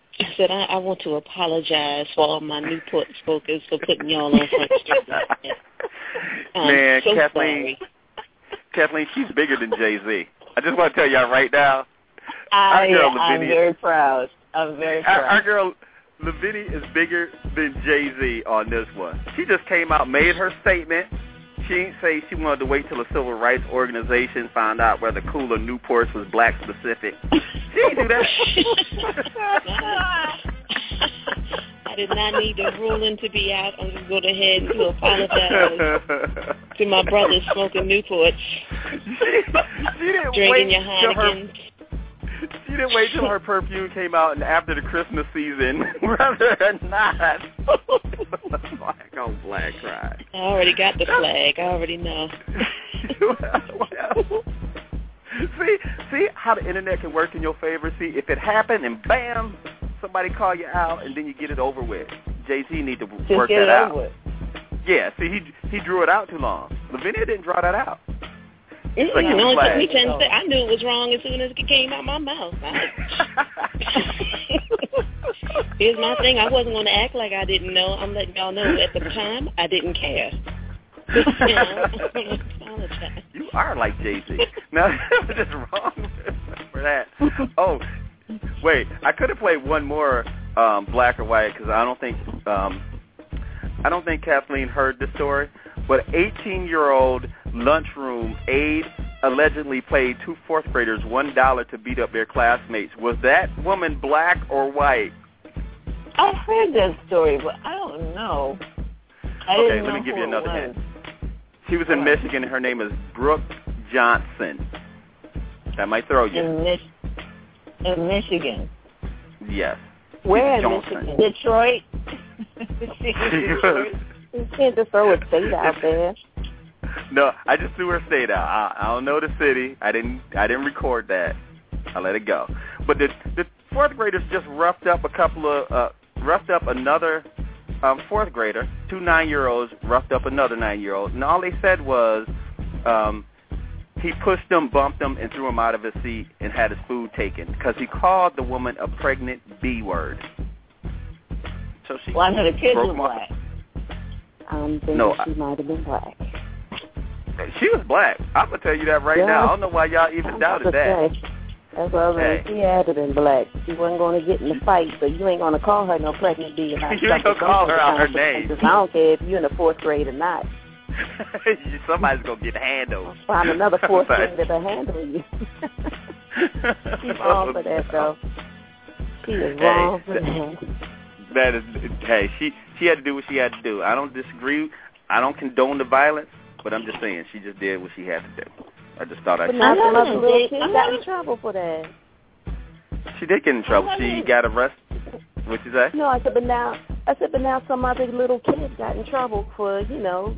I said, I, I want to apologize for all my Newport smokers for putting y'all on Front Street like that. Man, so Kathleen, sorry. Kathleen, she's bigger than Jay-Z. I just want to tell y'all right now. I, our girl, I'm Lavinia, very proud. I'm very proud. Our, our girl, Lavinia, is bigger than Jay-Z on this one. She just came out, made her statement. She didn't say she wanted to wait till a civil rights organization found out whether Cooler Newports was black specific. She didn't do that. I did not need the ruling to be out. I'm just going ahead and to apologize to my brothers smoking Newports, she, she didn't drinking wait your till her, Heinekens. She didn't wait till her perfume came out and after the Christmas season, whether or not black on black crime. I already got the flag. I already know. see, see how the internet can work in your favor? See, if it happened and bam, somebody call you out and then you get it over with. Jay-Z need to Just work get that it out. over with. Yeah, see, he he drew it out too long. Lavinia didn't draw that out. It like only took me ten so. seconds. I knew it was wrong as soon as it came out my mouth. Here's my thing. I wasn't going to act like I didn't know. I'm letting y'all know at the time I didn't care. You know, apologize. You are like Jay-Z. No, that's just wrong for that. Oh, wait. I could have played one more um, black or white because I don't think um, I don't think Kathleen heard the story. But eighteen-year-old lunchroom aide allegedly paid two fourth graders one dollar to beat up their classmates. Was that woman black or white? I've heard that story, but I don't know. I okay, didn't let know me give who you another it hint. was. She was in Michigan, and her name is Brooke Johnson. That might throw you. In, Mich- in Michigan. Yes. Where in Johnson. Michigan? Detroit? Detroit? You can't just throw a state out there. No, I just threw her state out. I, I don't know the city. I didn't. I didn't record that. I let it go. But the the fourth graders just roughed up a couple of uh, roughed up another um, fourth grader. Two nine-year-olds roughed up another nine-year-old, and all they said was um, he pushed them, bumped them, and threw him out of his seat and had his food taken because he called the woman a pregnant B word. So she. Well, I know the kids broke were my- black. I'm thinking No, she I- might have been black. She was black. I'm going to tell you that right Yeah. now. I don't know why y'all even I'm doubted about to that. say, that's what I was Hey. saying. She had to been black. She wasn't going to get in the fight, so you ain't going to call her no pregnant bee. You ain't gonna call her out her name. I don't care if you're in the fourth grade or not. Somebody's going to get handled. Find another fourth Somebody. grader to handle you. She's wrong for that, though. She is Hey, wrong for that- that. That is, hey, she she had to do what she had to do. I don't disagree. I don't condone the violence, but I'm just saying she just did what she had to do. I just thought I But should. not the I other know, little Dick. kid I got know. in trouble for that. She did get in trouble. She got arrested. What'd you say? No, I said, but now, I said, but now some other little kids got in trouble for, you know.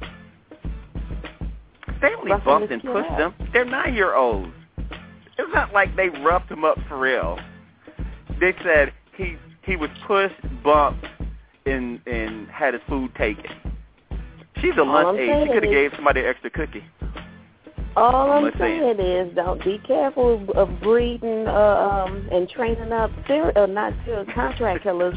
They only roughing bumped this and kid pushed up. them. They're nine-year-olds. It's not like they roughed him up for real. They said he he was pushed, bumped, and and had his food taken. She's a All lunch I'm aide. saying She could have is- gave somebody an extra cookie. All I'm Let's see. saying is, don't be careful of, of breeding uh, um, and training up serial, uh, not serial contract killers.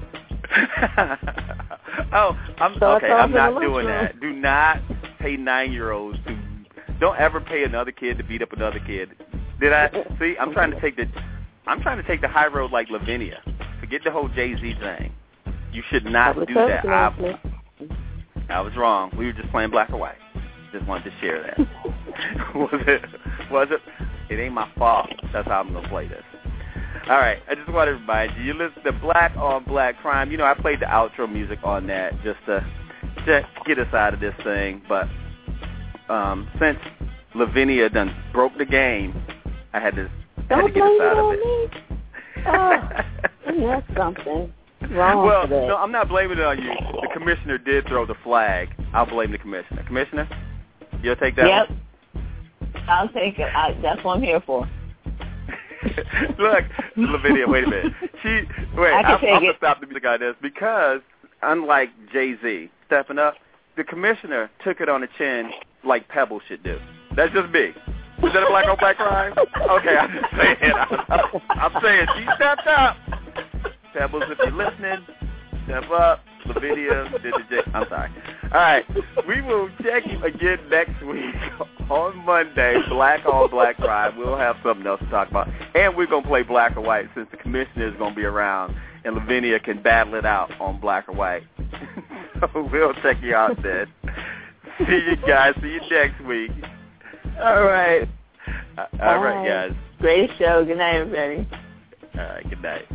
oh, I'm So okay. it's all I'm in the not lunchroom. doing that. Do not pay nine-year-olds to. Don't ever pay another kid to beat up another kid. Did I see? I'm trying to take the. I'm trying to take the high road like Lavinia. Forget the whole Jay-Z thing. You should not Public do service that. I, announcement. I was wrong. We were just playing black or white. Just wanted to share that. was it? Was it? It ain't my fault. That's how I'm gonna play this. All right. I just want to remind you, you listen to Black on Black Crime. You know, I played the outro music on that just to, to get us out of this thing. But um, since Lavinia done broke the game, I had to, had Don't to get blame us out it of on it. me. Oh, and that's something wrong well, for that. no, I'm not blaming it on you. The commissioner did throw the flag. I'll blame the commissioner. Commissioner, you'll take that Yep. one? I'll take it. I, that's what I'm here for. Look, Lavinia, wait a minute. She wait. I can I'm, take I'm gonna it. stop the music on this because, unlike Jay-Z stepping up, the commissioner took it on the chin like Pebble should do. That's just me. Is that a black on black crime? Okay, I'm just saying. I'm, I'm, I'm saying she stepped up. Pebbles, if you're listening, step up. Lavinia, did the J. I'm sorry. All right. We will check you again next week on Monday, Black on Black Crime. We'll have something else to talk about. And we're going to play Black or White since the commissioner is going to be around and Lavinia can battle it out on Black or White. So we'll check you out then. See you guys. See you next week. All right. All right, guys. Great show. Good night, everybody. All right. Good night.